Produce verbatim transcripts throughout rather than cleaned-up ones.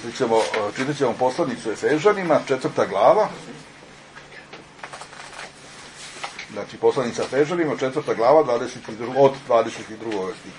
ćemo, čitat ćemo poslanicu Efežanima, četvrta glava. Znači, poslanica Efežanima, četvrta glava, dvadeset dva, od dvadeset drugog stiha.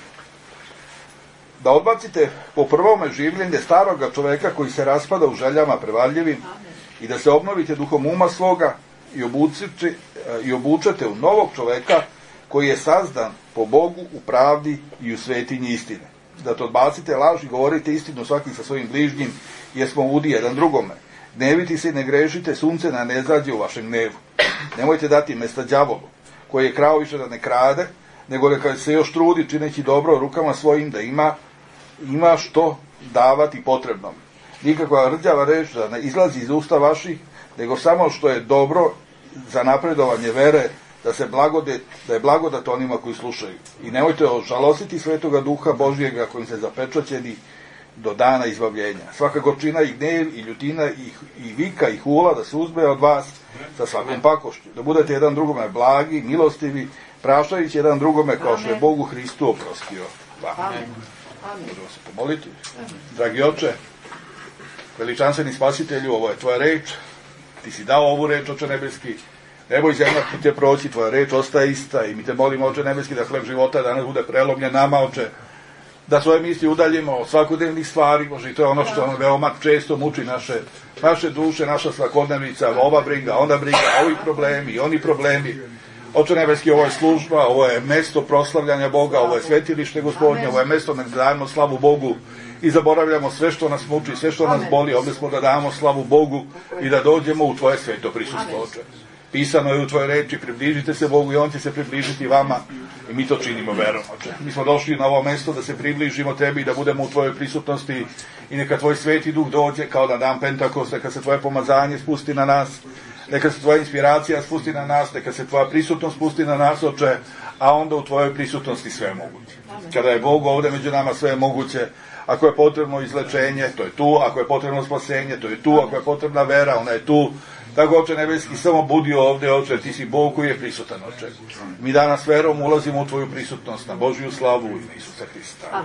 Da odbacite po prvome življenje staroga čoveka koji se raspada u željama prevarljivim i da se obnovite duhom uma svoga i obučete, i obučete u novog čoveka koji je sazdan po Bogu u pravdi i u svetinji istine. Da to odbacite laž i govorite istinu svaki sa svojim bližnjim, jer smo udi jedan drugome. Gneviti se i ne grešite, sunce na ne zađe u vašem gnevu. Nemojte dati mesta đavolu, koji je krao više da ne krade, nego neka se još trudi čineći dobro rukama svojim da ima, ima što davati potrebnom. Nikakva rđava reč da ne izlazi iz usta vaših, nego samo što je dobro za napredovanje vere, da se blagodat, da je blagodat onima koji slušaju. I nemojte ožalostiti Svetoga Duha Božjega kojim se zapečaćeni do dana izbavljenja. Svaka gorčina i gnev i ljutina i, i vika i hula da se uzme od vas sa svakom pakošću. Da budete jedan drugome blagi, milostivi, praštajući jedan drugome kao što je Bogu Hristu oprostio. Amen. Možemo se pomoliti. Dragi Oče, veličanstveni Spasitelju, ovo je tvoja reč. Ti si dao ovu reč, Oče nebeski. Ne boj zemlja ti te proći, tvoja reč ostaje ista i mi te molimo, Oče nebeski, da hleb života danas bude prelomljen nama, Oče, da svoje misli udaljimo od svakodnevnih stvari, Bože, i to je ono što ono veoma često muči naše, naše duše, naša svakodnevnica, ova briga, onda briga, ovi problemi, oni problemi. Oče nebeski, ovo je služba, ovo je mesto proslavljanja Boga, ovo je svetilište Gospodnje, ovo je mesto da dajemo slavu Bogu i zaboravljamo sve što nas muči, sve što nas boli, ovdje smo da damo slavu Bogu i da dođemo u tvoje sveto prisustvo, Oče. Pisano je u tvojoj reči, približite se Bogu i on će se približiti vama i mi to činimo verom, Oče. Mi smo došli na ovo mesto da se približimo tebi i da budemo u tvojoj prisutnosti i neka tvoj sveti duh dođe kao na dan Pentakosta, neka se tvoje pomazanje spusti na nas, neka se tvoja inspiracija spusti na nas, neka se tvoja prisutnost spusti na nas, Oče, a onda u tvojoj prisutnosti sve je moguće. Kada je Bog ovdje među nama, sve je moguće. Ako je potrebno izlečenje, to je tu. Ako je potrebno spasenje, to je tu. Ako je potrebna vera, ona je tu. Tako, Oče nebeski, samo budi ovdje, Oče, ti si Bog koji je prisutan, Oče. Mi danas verom ulazimo u tvoju prisutnost, na Božju slavu u ime Isusa Hrista.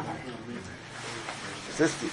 Sesti.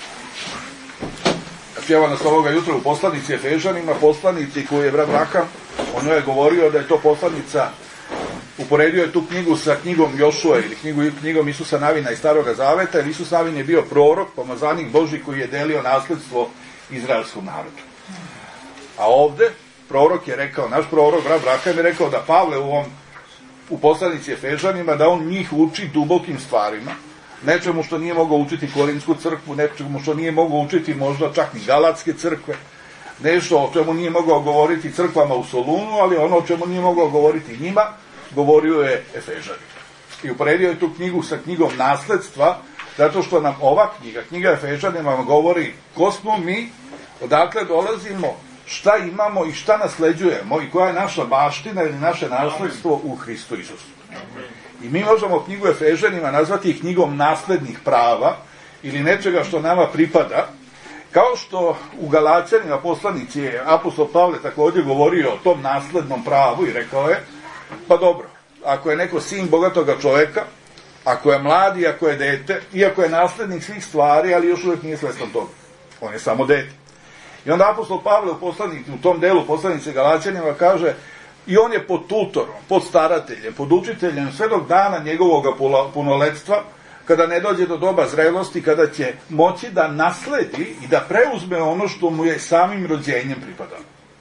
Evo nas ovoga jutra u poslanici Efežanima, poslanici koju je brat Raham, on je govorio da je to poslanica, uporedio je tu knjigu sa knjigom Jošue ili knjigu, knjigom Isusa Navina iz Staroga Zaveta, jer Isus Navin je bio prorok, pomazanik Božji koji je delio nasledstvo izraelskom narodu. A ovde prorok je rekao, naš prorok, brat Raham je rekao da Pavle u, ovom, u poslanici Efežanima, da on njih uči dubokim stvarima, nečemu što nije mogao učiti Korinsku crkvu, nečemu što nije mogao učiti možda čak ni Galatske crkve, nešto o čemu nije mogao govoriti crkvama u Solunu, ali ono o čemu nije mogao govoriti njima, govorio je Efežanima. I uporedio je tu knjigu sa knjigom nasledstva, zato što nam ova knjiga, knjiga Efežanima, govori ko smo mi, odakle dolazimo, šta imamo i šta nasleđujemo i koja je naša baština ili naše nasledstvo u Hristu Isusu. I mi možemo knjigu Efežanima nazvati knjigom naslednih prava ili nečega što nama pripada, kao što u Galaćanima poslanici je apostol Pavle također govorio o tom naslednom pravu i rekao je, pa dobro, ako je neko sin bogatoga čoveka, ako je mladi, ako je dete, iako je naslednik svih stvari, ali još uvijek nije svestan toga. On je samo dete. I onda apostol Pavle u, poslanici, u tom delu poslanice Galaćanima kaže, i on je pod tutorom, pod starateljem, pod učiteljem sve dok dana njegovog punoletstva, kada ne dođe do doba zrelosti, kada će moći da nasledi i da preuzme ono što mu je samim rođenjem pripadalo.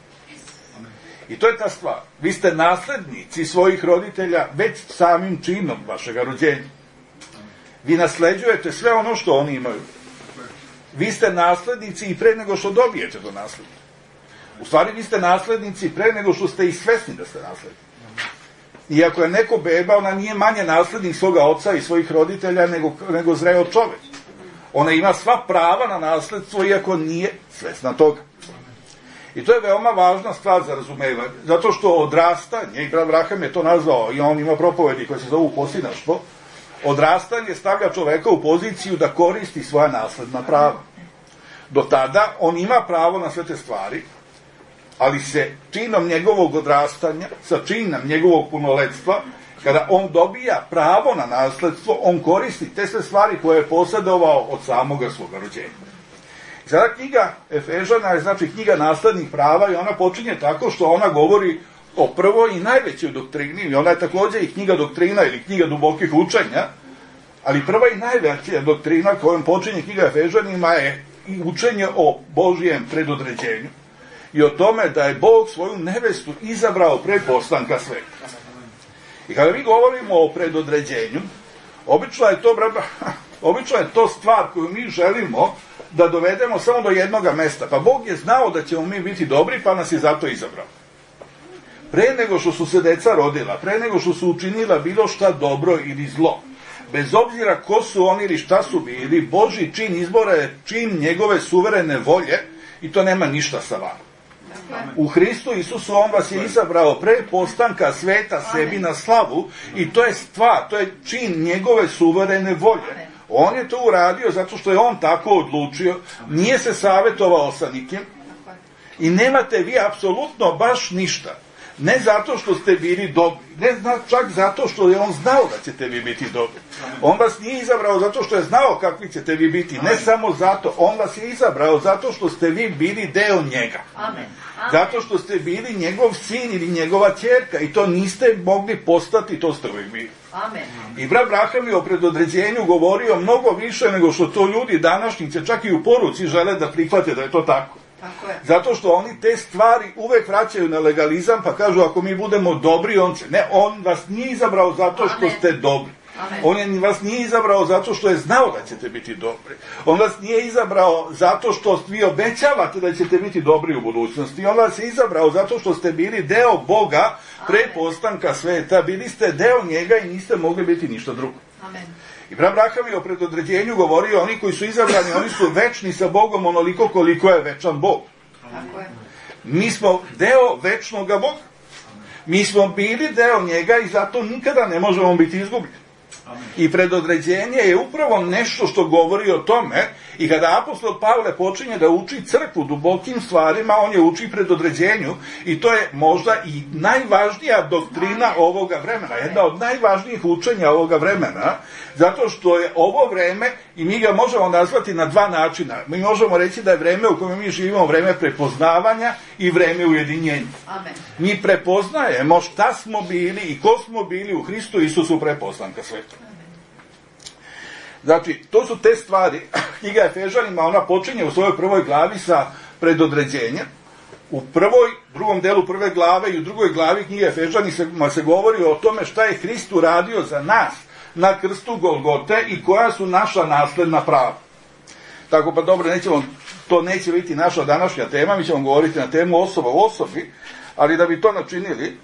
I to je ta stvar. Vi ste naslednici svojih roditelja već samim činom vašeg rođenja. Vi nasleđujete sve ono što oni imaju. Vi ste naslednici i pre nego što dobijete do naslednika. U stvari vi ste naslednici pre nego što ste i svesni da ste naslednici. I ako je neko beba, ona nije manje naslednik svoga oca i svojih roditelja nego, nego zreo čovek. Ona ima sva prava na nasledstvo iako nije svesna toga. I to je veoma važna stvar za razumevanje, zato što odrastanje, i brat Raham je to nazvao, i on ima propovedi koje se zovu posinaštvo, odrastanje stavlja čoveka u poziciju da koristi svoja nasledna prava. Do tada on ima pravo na sve te stvari, ali se činom njegovog odrastanja, sa činom njegovog punoletstva, kada on dobija pravo na nasledstvo, on koristi te sve stvari koje je posjedovao od samoga svoga rođenja. Sada knjiga Efežana je znači knjiga naslednih prava i ona počinje tako što ona govori o prvoj i najvećoj doktrini, i ona je također i knjiga doktrina ili knjiga dubokih učenja, ali prva i najveća doktrina kojom počinje knjiga Efežanima je i učenje o Božijem predodređenju i o tome da je Bog svoju nevestu izabrao pre postanka sveta. I kada mi govorimo o predodređenju, obično je to, obično je to stvar koju mi želimo da dovedemo samo do jednoga mesta. Pa Bog je znao da ćemo mi biti dobri, pa nas je zato izabrao. Pre nego što su se deca rodila, pre nego što su učinila bilo šta dobro ili zlo, bez obzira ko su oni ili šta su bili, Božji čin izbora je čin njegove suverene volje i to nema ništa sa vama. U Hristu Isusu on vas je izabrao pre postanka sveta sebi na slavu i to je stvar, to je čin njegove suverene volje. On je to uradio zato što je on tako odlučio, nije se savjetovao sa nikim i nemate vi apsolutno baš ništa. Ne zato što ste bili dobri, ne zna, čak zato što je on znao da ćete vi biti dobri. On vas nije izabrao zato što je znao kakvi ćete vi biti, ne samo zato, on vas je izabrao zato što ste vi bili deo njega. Amen. Zato što ste bili njegov sin ili njegova ćerka i to niste mogli postati, to ste uvijek bili. Amen. I brat Braham je o predodređenju govorio mnogo više nego što to ljudi današnjice, čak i u poruci, žele da prihvate da je to tako. Tako je. Zato što oni te stvari uvek vraćaju na legalizam, pa kažu ako mi budemo dobri, on će. Ne, on vas nije izabrao zato što ste dobri. Amen. On je, vas nije izabrao zato što je znao da ćete biti dobri. On vas nije izabrao zato što vi obećavate da ćete biti dobri u budućnosti. On vas je izabrao zato što ste bili deo Boga pre postanka sveta. Bili ste deo njega i niste mogli biti ništa drugo. Amen. I brat Braham je o predodređenju govorio, oni koji su izabrani, oni su večni sa Bogom onoliko koliko je večan Bog. Tako je. Mi smo deo večnoga Boga. Mi smo bili deo njega i zato nikada ne možemo biti izgubljeni. I predodređenje je upravo nešto što govori o tome i kada apostol Pavle počinje da uči crkvu dubokim stvarima, on je uči predodređenju i to je možda i najvažnija doktrina ovoga vremena, jedna od najvažnijih učenja ovoga vremena, zato što je ovo vreme, i mi ga možemo nazvati na dva načina. Mi možemo reći da je vreme u kojem mi živimo vreme prepoznavanja i vreme ujedinjenja. Amen. Mi prepoznajemo šta smo bili i ko smo bili u Hristu Isusu pre postanka sveta. Znači, to su te stvari. Knjiga Efežanima, ona počinje u svojoj prvoj glavi sa predodređenjem. U prvoj, drugom delu prve glave i u drugoj glavi knjige Efežanima se govori o tome šta je Hrist uradio za nas na krstu Golgote i koja su naša nasledna prava. Tako pa dobro, nećemo, to neće biti naša današnja tema, mi ćemo govoriti na temu osoba u osobi, ali da bi to načinili,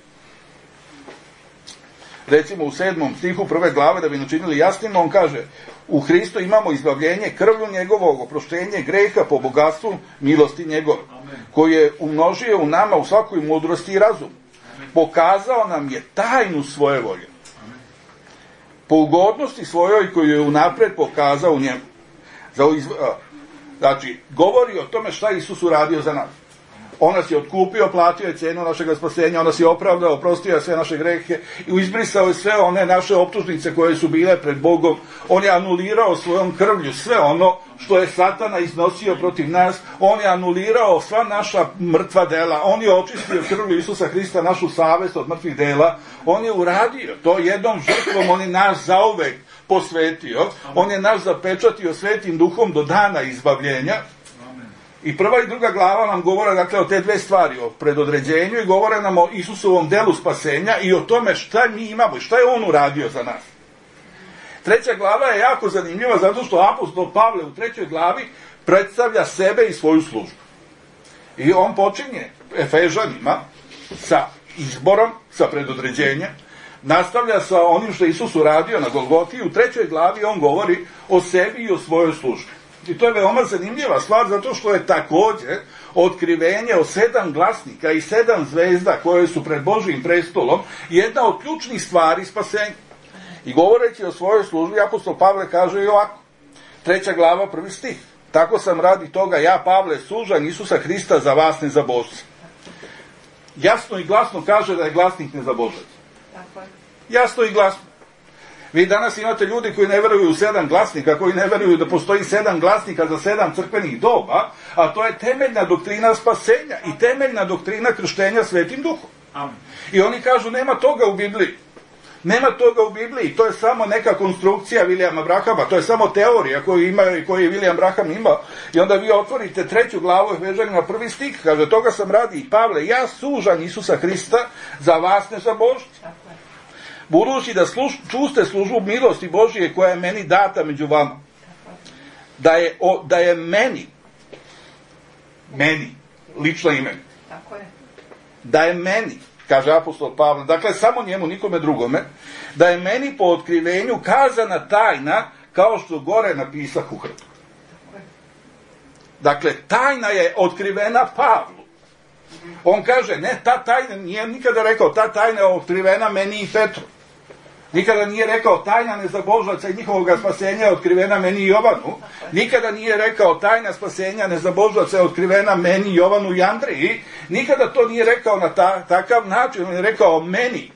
recimo u sedmom stihu prve glave, da bi načinili jasnim, on kaže: u Hristu imamo izbavljenje krvlju njegovog, oproštenje greha po bogatstvu milosti njegove, koji je umnožio u nama u svakoj mudrosti i razumu. Pokazao nam je tajnu svoje volje, po ugodnosti svojoj koju je unapred pokazao u njemu. Znači, govori o tome šta Isus uradio za nas. On nas je otkupio, platio je cenu našeg spasenja, on nas je opravdao, oprostio sve naše grehe i izbrisao je sve one naše optužnice koje su bile pred Bogom. On je anulirao svojom krvlju sve ono što je Satana iznosio protiv nas. On je anulirao sva naša mrtva dela. On je očistio krvlju Isusa Hrista našu savest od mrtvih dela. On je uradio to jednom žrtvom, on je nas zauvek posvetio. On je nas zapečatio svetim duhom do dana izbavljenja. I prva i druga glava nam govore, dakle, o te dve stvari, o predodređenju, i govore nam o Isusovom delu spasenja i o tome šta mi imamo i šta je on uradio za nas. Treća glava je jako zanimljiva zato što apostol Pavle u trećoj glavi predstavlja sebe i svoju službu. I on počinje Efežanima sa izborom, sa predodređenjem, nastavlja sa onim što je Isus uradio na Golgoti i u trećoj glavi on govori o sebi i o svojoj službi. I to je veoma zanimljiva stvar, zato što je također otkrivenje o sedam glasnika i sedam zvezda koje su pred Božijim prestolom jedna od ključnih stvari spasenja. I govoreći o svojoj službi, apostol Pavle kaže i ovako, treća glava, prvi stih: tako sam radi toga ja, Pavle, služan Isusa Hrista za vas nezabožce. Jasno i glasno kaže da je glasnik nezabožac. Jasno i glasno. Vi danas imate ljudi koji ne veruju u sedam glasnika, koji ne veruju da postoji sedam glasnika za sedam crkvenih doba, a to je temeljna doktrina spasenja i temeljna doktrina krštenja Svetim Duhom. Amen. I oni kažu, nema toga u Bibliji. Nema toga u Bibliji, to je samo neka konstrukcija Vilijama Brahama, to je samo teorija koju, ima, koju je Vilijam Braham imao. I onda vi otvorite treću glavu Efežanima prvi stih, kaže, toga sam radi i Pavle, ja sužan Isusa Hrista, za vas ne za Božca. Budući da služ, čuste službu milosti Božije koja je meni data među vama. Da je, o, da je meni, meni, lično ime. Da je meni, kaže apostol Pavle, dakle samo njemu, nikome drugome, da je meni po otkrivenju kazana tajna, kao što gore napisah u hrtu. Dakle, tajna je otkrivena Pavlu. On kaže, ne, ta tajna, nije nikada rekao, ta tajna je otkrivena meni i Petru. Nikada nije rekao, tajna nezabožaca i njihovog spasenja je otkrivena meni i Jovanu. Nikada nije rekao, tajna spasenja nezabožaca je otkrivena meni, Jovanu i Andriji. Nikada to nije rekao na ta, takav način, on je rekao meni.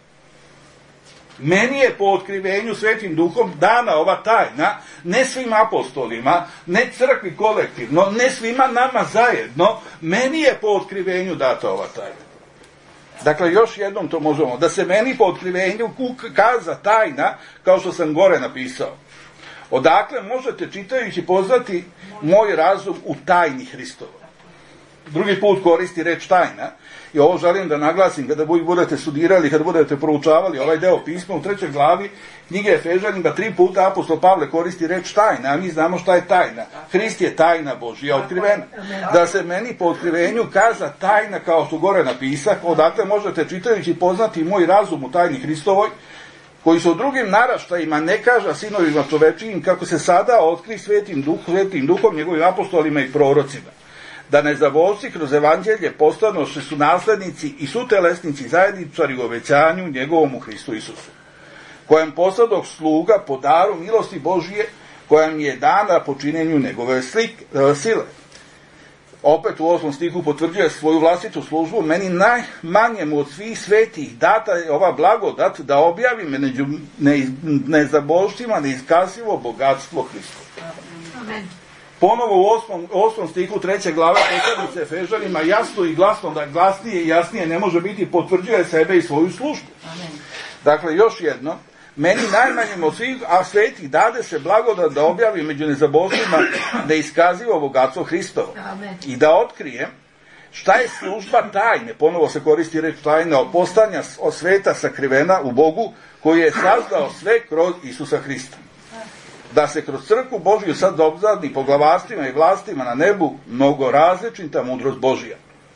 Meni je po otkrivenju Svetim Duhom dana ova tajna, ne svim apostolima, ne crkvi kolektivno, ne svima nama zajedno, meni je po otkrivenju data ova tajna. Dakle, još jednom to možemo, da se meni po otkrivenju kaza tajna, kao što sam gore napisao. Odakle možete čitajući poznati moj razum u tajni Hristova. Drugi put koristi reč tajna, i ovo želim da naglasim kada budete studirali, kada budete proučavali ovaj deo pisma u trećoj glavi knjige Efežanima, tri puta apostol Pavle koristi reč tajna, a mi znamo šta je tajna. Hrist je tajna Božja otkrivena. Da se meni po otkrivenju kaza tajna, kao što gore napisah, odakle možete čitajući poznati moj razum u tajni Hristovoj, koji se u drugim naraštajima ne kaža sinovima čovečijim, kako se sada otkri Svetim Duhom, Svetim Duhom, njegovim apostolima i prorocima. Da nezabožci kroz evanđelje postanoše su naslednici i sutelesnici zajedničari u obećanju njegovom u Hristu Isusu, kojem posladoh sluga po daru milosti Božije, koja mi je dana po činjenju njegove slike, sile. Opet u osmom stihu potvrđuje svoju vlastitu službu, meni najmanjemu od svih svetih data je ova blagodat da objavim među nezabožcima neiskazivo bogatstvo Hristovo. Amen. Ponovo u osmom, osmom stihu treće glave poslanice Efežanima jasno i glasno, da glasnije i jasnije ne može biti, potvrđuje sebe i svoju službu. Amen. Dakle, još jedno, meni najmanjem od svih, a svetih dade se blagodat da objavim među nezabožcima neiskazivo bogatstvo Hristovo. Amen. I da otkrijem šta je služba tajne, ponovo se koristi reč tajna, od postanja od sveta sakrivena u Bogu, koji je sazdao sve kroz Isusa Hrista. Da se kroz crkvu Božju sad obzadni po glavarstvima i vlastima na nebu mnogo različita mudrost Božja.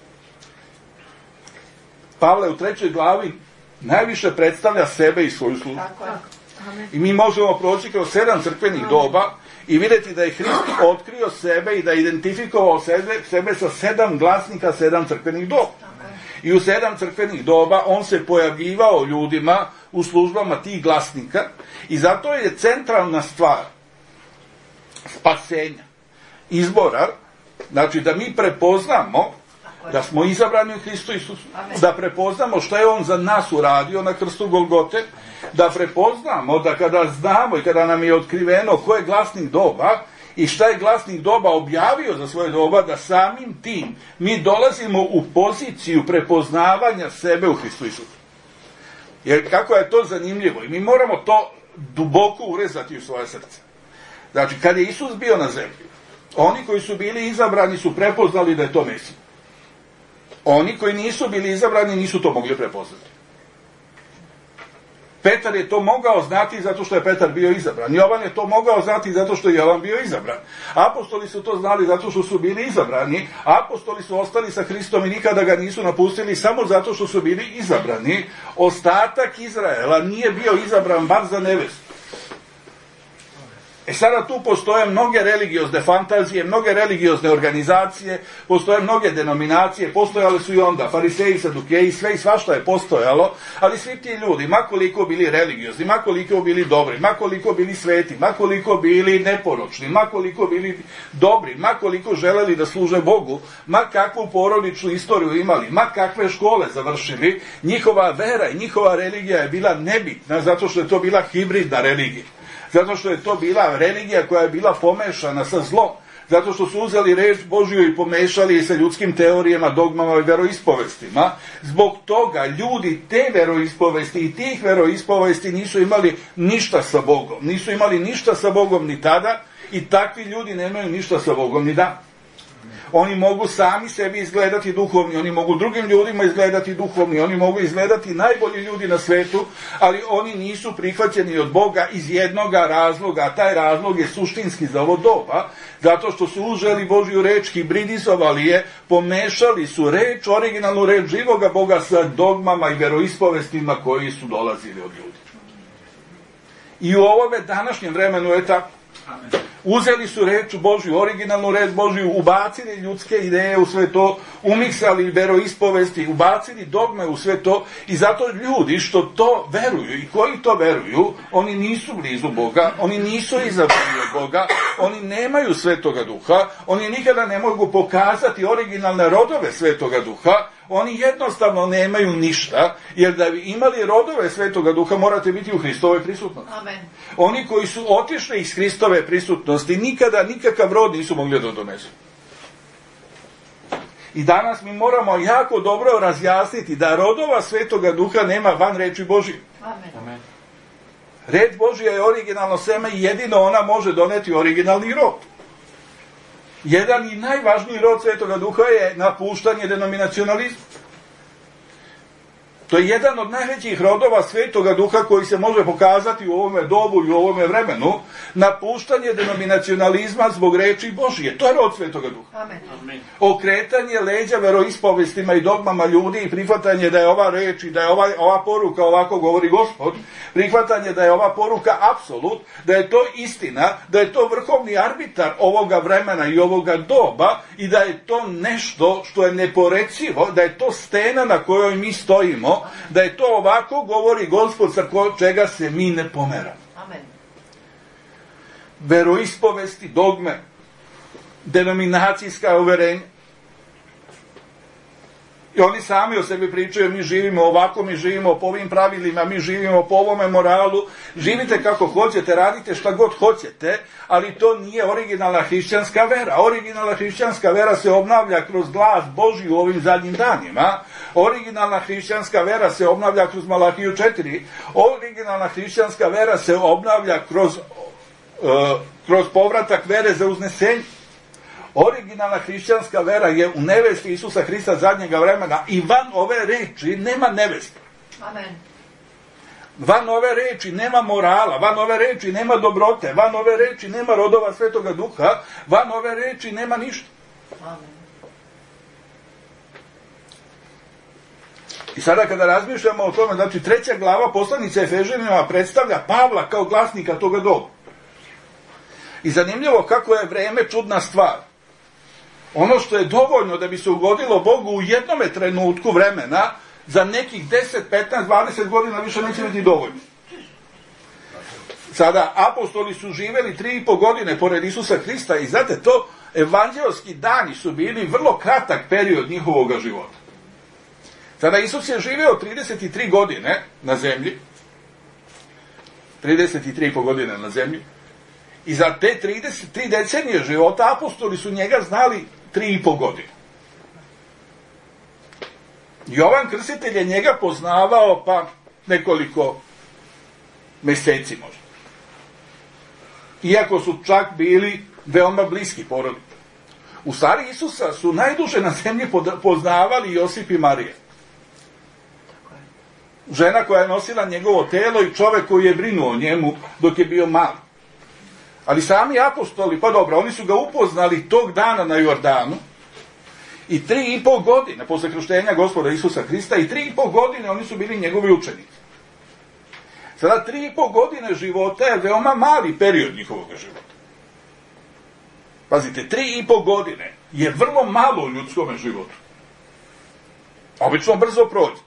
Pavle u trećoj glavi najviše predstavlja sebe i svoju službu. I mi možemo proći kroz sedam crkvenih doba i vidjeti da je Hrist otkrio sebe i da je identifikovao sebe, sebe sa sedam glasnika sedam crkvenih doba. I u sedam crkvenih doba on se pojavljivao ljudima u službama tih glasnika i zato je centralna stvar spasenja, izbora, znači da mi prepoznamo da smo izabrani u Hristu Isusu, da prepoznamo šta je on za nas uradio na krstu Golgote, da prepoznamo da kada znamo i kada nam je otkriveno ko je glasnik doba i šta je glasnik doba objavio za svoje doba, da samim tim mi dolazimo u poziciju prepoznavanja sebe u Hristu Isusu. Jer kako je to zanimljivo i mi moramo to duboko urezati u svoje srce. Znači, kad je Isus bio na zemlji, oni koji su bili izabrani su prepoznali da je to Mesija. Oni koji nisu bili izabrani nisu to mogli prepoznati. Petar je to mogao znati zato što je Petar bio izabran. Jovan je to mogao znati zato što je Jovan bio izabran. Apostoli su to znali zato što su bili izabrani. Apostoli su ostali sa Hristom i nikada ga nisu napustili samo zato što su bili izabrani. Ostatak Izraela nije bio izabran bar za nevestu. E sada tu postoje mnoge religiozne fantazije, mnoge religiozne organizacije, postoje mnoge denominacije, postojale su i onda fariseji, sadukeji, sve i svašta je postojalo, ali svi ti ljudi, makoliko bili religiozni, makoliko bili dobri, makoliko bili sveti, makoliko bili neporočni, makoliko bili dobri, makoliko želeli da služe Bogu, ma kakvu porodičnu istoriju imali, ma kakve škole završili, njihova vera i njihova religija je bila nebitna, zato što je to bila hibridna religija. Zato što je to bila religija koja je bila pomešana sa zlom. Zato što su uzeli reč Božju i pomešali sa ljudskim teorijama, dogmama i veroispovestima. Zbog toga ljudi te veroispovesti i tih veroispovesti nisu imali ništa sa Bogom. Nisu imali ništa sa Bogom ni tada i takvi ljudi nemaju ništa sa Bogom ni da. Oni mogu sami sebi izgledati duhovni, oni mogu drugim ljudima izgledati duhovni, oni mogu izgledati najbolji ljudi na svetu, ali oni nisu prihvaćeni od Boga iz jednoga razloga, a taj razlog je suštinski za ovo doba, zato što su uzeli Božju reč, hibridizovali je, pomešali su reč, originalnu reč živoga Boga sa dogmama i veroispovestima koji su dolazili od ljudi. I u ovome današnjem vremenu je tako. Uzeli su reč Božju, originalnu reč Božju, ubacili ljudske ideje u sve to, umiksali veroispovesti, ubacili dogme u sve to i zato ljudi što to veruju i koji to veruju, oni nisu blizu Boga, oni nisu izabrani od Boga, oni nemaju Svetoga Duha, oni nikada ne mogu pokazati originalne rodove Svetoga Duha, oni jednostavno nemaju ništa, jer da bi imali rodove Svetoga Duha morate biti u Hristovoj prisutnosti. Amen. Oni koji su otišli iz Hristove prisutnosti nikada nikakav rod nisu mogli da donesu. I danas mi moramo jako dobro razjasniti da rodova Svetoga Duha nema van reči Božije. Amen. Amen. Reč Božija je originalno seme i jedino ona može doneti originalni rod. Jedan i najvažniji rod Svetoga Duha je napuštanje denominacionalizma. To je jedan od najvećih rodova Svetoga Duha koji se može pokazati u ovome dobu i u ovome vremenu. Napuštanje denominacionalizma zbog reči Božije. To je rod Svetoga Duha. Amen. Amen. Okretanje leđa veroispovestima i dogmama ljudi i prihvatanje da je ova reč i da je ova, ova poruka, ovako govori Gospod, prihvatanje da je ova poruka apsolut, da je to istina, da je to vrhovni arbitar ovoga vremena i ovoga doba i da je to nešto što je neporecivo, da je to stena na kojoj mi stojimo, da je to ovako govori Gospod sa čega se mi ne pomeramo. Amen. Veroispovesti, dogme, denominacijska uverenja. I oni sami o sebi pričaju, mi živimo ovako, mi živimo po ovim pravilima, mi živimo po ovome moralu. Živite kako hoćete, radite šta god hoćete, ali to nije originalna hrišćanska vera. Originalna hrišćanska vera se obnavlja kroz glas Božji u ovim zadnjim danima. Originalna hrišćanska vera se obnavlja kroz Malahiju četiri. Originalna hrišćanska vera se obnavlja kroz, uh, kroz povratak vere za uznesenje. Originalna hrišćanska vera je u nevesti Isusa Hrista zadnjega vremena i van ove reči nema nevesti. Amen. Van ove reči nema morala, van ove reči nema dobrote, van ove reči nema rodova Svetoga Duha, van ove reči nema ništa. Amen. I sada kada razmišljamo o tome, znači treća glava poslanice Efežanima predstavlja Pavla kao glasnika toga doba. I zanimljivo kako je vreme čudna stvar. Ono što je dovoljno da bi se ugodilo Bogu u jednome trenutku vremena, za nekih deset, petnaest, dvadeset godina više neće biti dovoljno. Sada, apostoli su živeli tri i po godine pored Isusa Hrista i znate to, evanđelski dani su bili vrlo kratak period njihovog života. Sada, Isus je živeo trideset tri godine na zemlji, trideset tri i po godine na zemlji, i za te trideset tri decenije života apostoli su njega znali tri i po godine. Jovan Krstitelj je njega poznavao pa nekoliko meseci možda. Iako su čak bili veoma bliski porodice. U stvari Isusa su najduže na zemlji poznavali Josip i Marija. Žena koja je nosila njegovo telo i čovek koji je brinuo o njemu dok je bio mali. Ali sami apostoli, pa dobro, oni su ga upoznali tog dana na Jordanu i tri i pol godine posle krštenja Gospoda Isusa Hrista i tri i pol godine oni su bili njegovi učenici. Sada tri i po godine života je veoma mali period njihovog života. Pazite, tri i po godine je vrlo malo u ljudskom životu. Obično brzo prođe.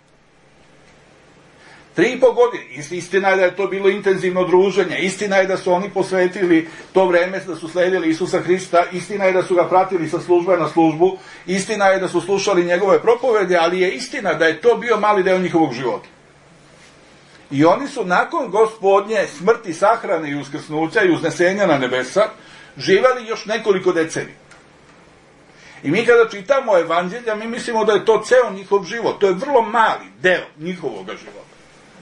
Tri i po godine. Istina je da je to bilo intenzivno druženje. Istina je da su oni posvetili to vreme, da su sledili Isusa Hrista. Istina je da su ga pratili sa službe na službu. Istina je da su slušali njegove propovede, ali je istina da je to bio mali deo njihovog života. I oni su nakon Gospodnje smrti, sahrane i uskrsnuća i uznesenja na nebesa živali još nekoliko decenija. I mi kada čitamo evanđelja, mi mislimo da je to ceo njihov život. To je vrlo mali deo njihovog života.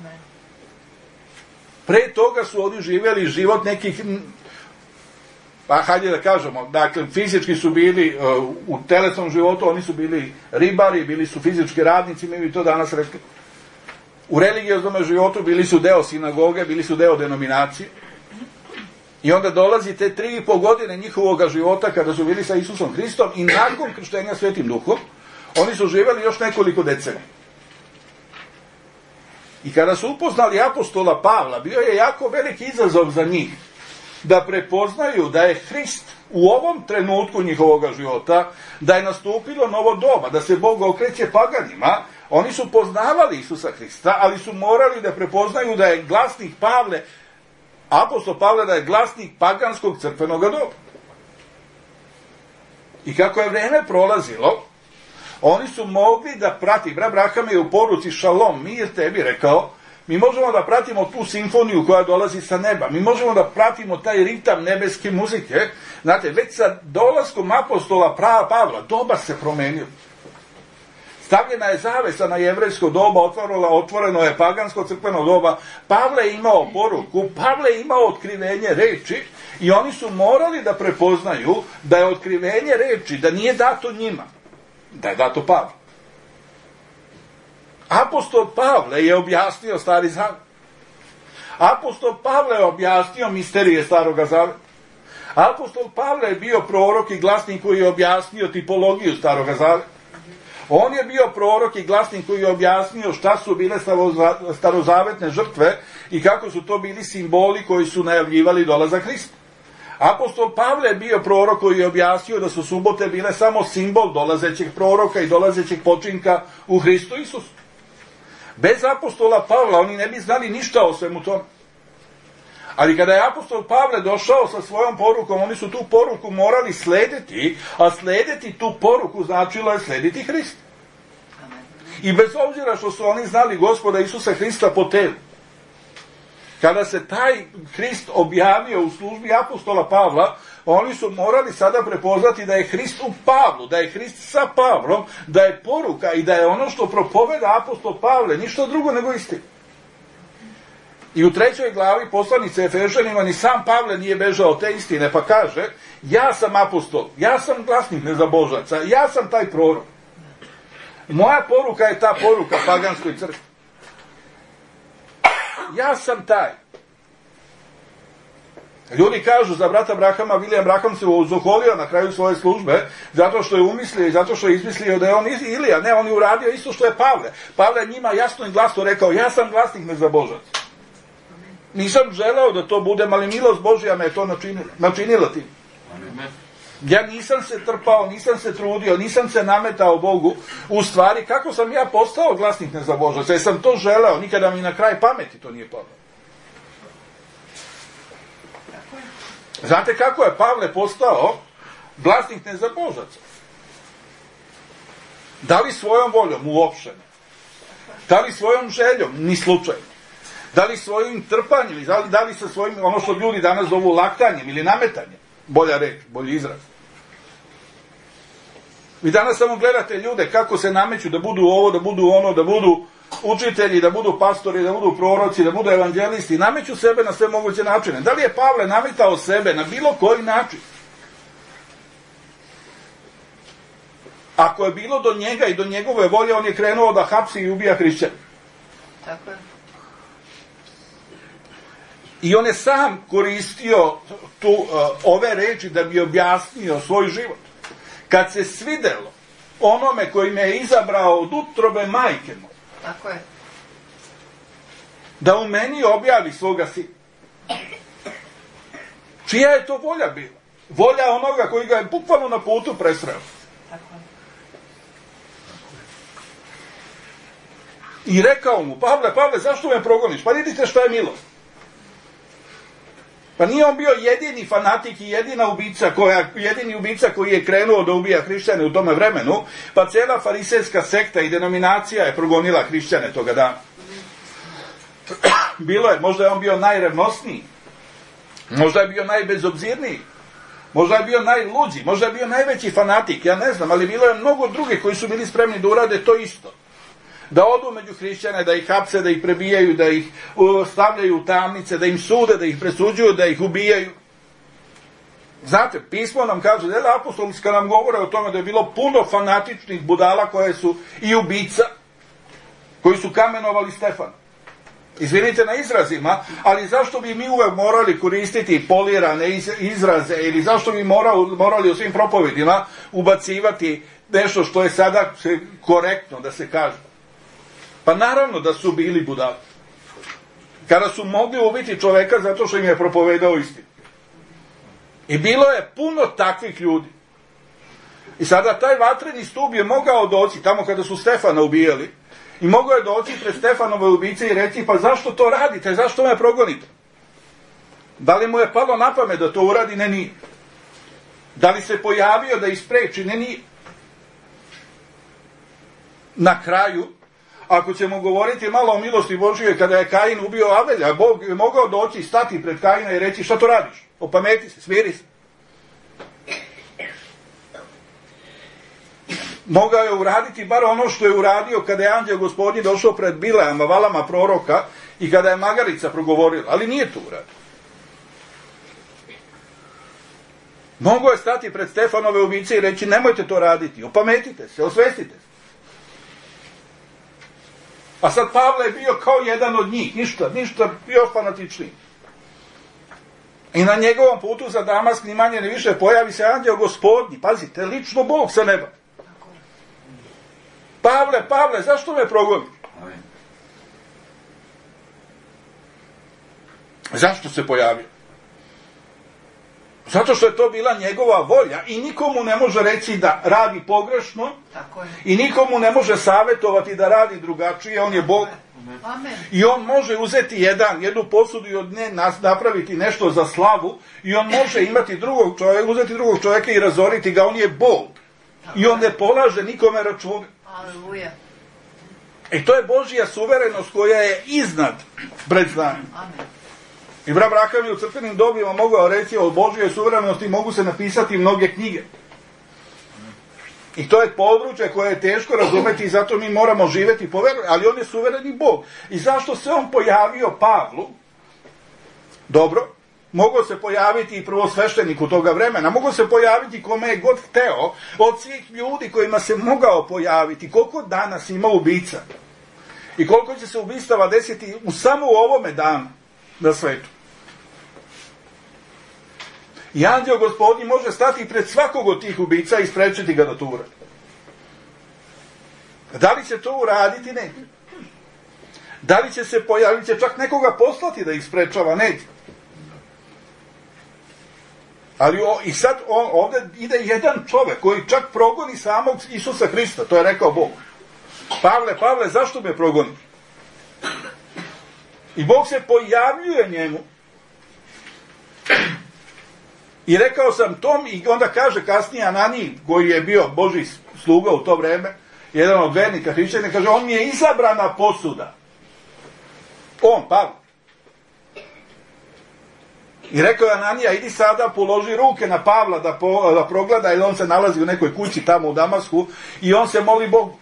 Pre toga su oni živjeli život nekih, pa hajde da kažemo, dakle, fizički su bili uh, u telesnom životu, oni su bili ribari, bili su fizički radnici, mi bi to danas rekli. U religioznom životu bili su deo sinagoge, bili su deo denominacije. I onda dolazi te tri i po godine njihovog života kada su bili sa Isusom Hristom i nakon krštenja Svetim Duhom, oni su živjeli još nekoliko decenija. I kada su upoznali apostola Pavla, bio je jako veliki izazov za njih da prepoznaju da je Hrist u ovom trenutku njihovog života, da je nastupilo novo doba, da se Bog okreće paganima. Oni su poznavali Isusa Hrista, ali su morali da prepoznaju da je glasnik Pavle, apostol Pavle, da je glasnik paganskog crkvenog doba. I kako je vreme prolazilo, oni su mogli da prati, brat Braham je u poruci Šalom, mir tebi rekao, mi možemo da pratimo tu simfoniju koja dolazi sa neba, mi možemo da pratimo taj ritam nebeske muzike. Znate, već sa dolaskom apostola Pavla doba se promenio. Stavljena je zavesa na jevrejsko doba, otvorilo, otvoreno je pagansko crkveno doba. Pavle je imao poruku, Pavle je imao otkrivenje reči i oni su morali da prepoznaju da je otkrivenje reči, da nije dato njima, da je dato Pavlu. Apostol Pavle je objasnio Stari Zavet. Apostol Pavle je objasnio misterije Staroga Zaveta. Apostol Pavle je bio prorok i glasnik koji je objasnio tipologiju Staroga Zaveta. On je bio prorok i glasnik koji je objasnio šta su bile starozavetne žrtve i kako su to bili simboli koji su najavljivali dolazak Hrista. Apostol Pavle je bio prorok koji je objasnio da su subote bile samo simbol dolazećeg proroka i dolazećeg počinka u Hristu Isusu. Bez apostola Pavla oni ne bi znali ništa o svemu tome. Ali kada je apostol Pavle došao sa svojom porukom, oni su tu poruku morali slediti, a slediti tu poruku značilo je slediti Hrista. I bez obzira što su oni znali Gospoda Isusa Hrista po telu, kada se taj Hrist objavio u službi apostola Pavla, oni su morali sada prepoznati da je Hrist u Pavlu, da je Hrist sa Pavlom, da je poruka i da je ono što propoveda apostol Pavle ništa drugo nego istina. I u trećoj glavi poslanice Efežanima ni sam Pavle nije bežao od te istine, pa kaže, ja sam apostol, ja sam glasnik nezabožaca, ja sam taj prorok. Moja poruka je ta poruka paganskoj crkvi. Ja sam taj. Ljudi kažu za brata Brahama, William Braham se uzoholio na kraju svoje službe, zato što je umislio i zato što je izmislio da je on Ilija. Ne, on je uradio isto što je Pavle. Pavle njima jasno i glasno rekao, ja sam glasnik nezabožaca. Nisam želeo da to budem, ali milost Božja me je to načinila, načinila tim. Ja nisam se trpao, nisam se trudio, nisam se nametao Bogu. U stvari, kako sam ja postao glasnik nezabožaca? Jer sam to želeo, nikada mi na kraj pameti to nije palo. Znate kako je Pavle postao glasnik nezabožaca? Da li svojom voljom? Uopšte ne. Da li svojom željom? Ni slučajno. Da li svojim trpanjem, ili da li, da li sa svojim, ono što ljudi danas zovu laktanjem ili nametanjem, bolja reč, bolji izraz. Vi danas samo gledate ljude kako se nameću da budu ovo, da budu ono, da budu učitelji, da budu pastori, da budu proroci, da budu evanđelisti, nameću sebe na sve moguće načine. Da li je Pavle nametao sebe na bilo koji način? Ako je bilo do njega i do njegove volje, on je krenuo da hapsi i ubija hrišćane. Tako je. I on je sam koristio tu, uh, ove reči da bi objasnio svoj život. Kad se svidelo onome koji me je izabrao od utrobe majke moje. Tako je. da u meni objavi svoga sina. Čija je to volja bila? Volja onoga koji ga je bukvalno na putu presreo. I rekao mu, Pavle, Pavle, zašto me progoniš? Pa vidite šta je milost. Pa nije on bio jedini fanatik i jedina ubica koja, jedini ubica koji je krenuo da ubija hrišćane u tome vremenu, pa cijela farisejska sekta i denominacija je progonila hrišćane toga dana. Bilo je, možda je on bio najrevnosniji, možda je bio najbezobzirniji, možda je bio najluđi, možda je bio najveći fanatik, ja ne znam, ali bilo je mnogo drugih koji su bili spremni da urade to isto. Da odu među hrišćane, da ih hapse, da ih prebijaju, da ih stavljaju u tamnice, da im sude, da ih presuđuju, da ih ubijaju. Znate, pismo nam kaže, da je apostolska nam govore o tome da je bilo puno fanatičnih budala koje su i ubica, koji su kamenovali Stefana. Izvinite na izrazima, ali zašto bi mi uvek morali koristiti polirane izraze ili zašto bi morali, morali u svim propovedima ubacivati nešto što je sada korektno da se kaže? Pa naravno da su bili budali. Kada su mogli ubiti čoveka zato što im je propovedao istinu. I bilo je puno takvih ljudi. I sada taj vatreni stup je mogao doći tamo kada su Stefana ubijali. I mogao je doći pred Stefanove ubice i reći, pa zašto to radite, zašto me progonite? Da li mu je palo na pamet da to uradi? Ne, nije. Da li se pojavio da ispreči? Ne, nije. Na kraju, ako ćemo govoriti malo o milosti Božjoj, kada je Kain ubio Abelja, Bog je mogao doći i stati pred Kaina i reći, šta to radiš? Opameti se, smiri se. Mogao je uraditi bar ono što je uradio kada je anđeo Gospodnji došao pred Bileama, Valama proroka, i kada je magarica progovorila, ali nije to uradio. Mogao je stati pred Stefanove ubice i reći, nemojte to raditi, opametite se, osvestite se. A sad Pavle je bio kao jedan od njih, ništa, ništa, još fanatičniji. I na njegovom putu za Damask ni manje ni više pojavi se anđeo Gospodnji, pazite, lično Bog sa neba. Pavle, Pavle, zašto me progoniš? Zašto se pojavio? Zato što je to bila njegova volja i nikomu ne može reći da radi pogrešno. Tako je. I nikomu ne može savjetovati da radi drugačije, on je Bog. Amen. I on može uzeti jedan, jednu posudu i od nje napraviti nešto za slavu i on može imati drugog čovjeka, uzeti drugog čovjeka i razoriti ga, on je Bog. Tako. I on ne polaže nikome račune. Aleluja. I to je Božja suverenost koja je iznad predznanja. Amen. I brat Braka mi u crkvenim dobima mogao reći o Božjoj suverenosti mogu se napisati mnoge knjige. I to je područje koje je teško razumeti i zato mi moramo živjeti po veru, ali on je suvereni Bog. I zašto se on pojavio Pavlu? Dobro, mogao se pojaviti i prvosvešteniku toga vremena, mogao se pojaviti kome je god hteo, od svih ljudi kojima se mogao pojaviti. Koliko danas ima ubica? I koliko će se ubistava desiti u samo u ovome danu na svetu? I anđeo Gospodnji može stati pred svakog od tih ubica i sprečiti ga da to uradi. Da li će to uraditi? Ne. Da li će se pojaviti, će čak nekoga poslati da ih sprečava? Ne. Ali o, i sad on, ovdje ide jedan čovjek koji čak progoni samog Isusa Hrista, to je rekao Bog. Pavle, Pavle, zašto me progoniš? I Bog se pojavljuje njemu. I rekao sam tom, i onda kaže kasnije Ananiji, koji je bio Božji sluga u to vreme, jedan od vernika hrišćana, kaže, on mi je izabrana posuda. On, Pavle. I rekao je Ananija, idi sada, položi ruke na Pavla da, po, da progleda, jer on se nalazi u nekoj kući tamo u Damasku i on se moli Bogu.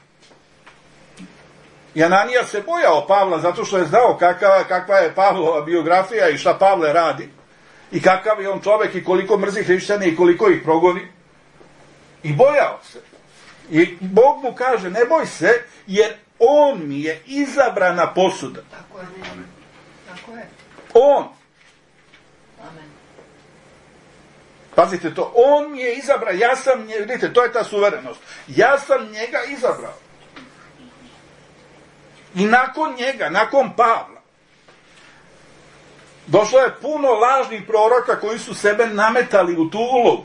I Ananija se bojao Pavla zato što je znao kakva, kakva je Pavlova biografija i šta Pavle radi. I kakav je on čovjek i koliko mrzi hrišćane i koliko ih progoni. I bojao se. I Bog mu kaže, ne boj se, jer on mi je izabrana posuda. Tako je. Tako je. On. Amen. Pazite to, on mi je izabran, ja sam, vidite, to je ta suverenost. Ja sam njega izabrao. I nakon njega, nakon Pavla, Došlo je puno lažnih proroka koji su sebe nametali u tu ulogu.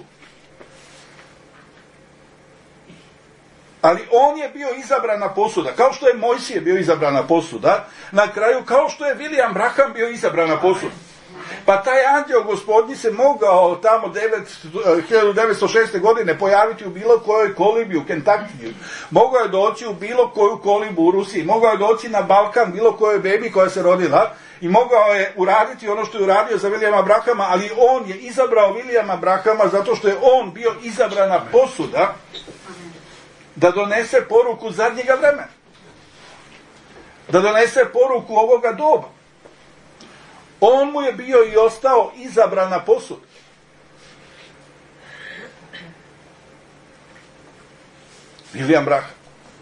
Ali on je bio izabrana posuda, kao što je Mojsije bio izabrana posuda, na kraju kao što je William Branham bio izabrana posuda. Pa taj anđeo gospodnji se mogao tamo hiljadu devetsto šeste. godine pojaviti u bilo kojoj kolibi u Kentakiju. Mogao je doći u bilo koju kolibu u Rusiji. Mogao je doći na Balkan bilo kojoj bebi koja se rodila i mogao je uraditi ono što je uradio za Williama Branhama, ali on je izabrao Williama Branhama zato što je on bio izabrana posuda da donese poruku zadnjega vremena. Da donese poruku ovoga doba. On mu je bio i ostao izabrana posuda. William Branham.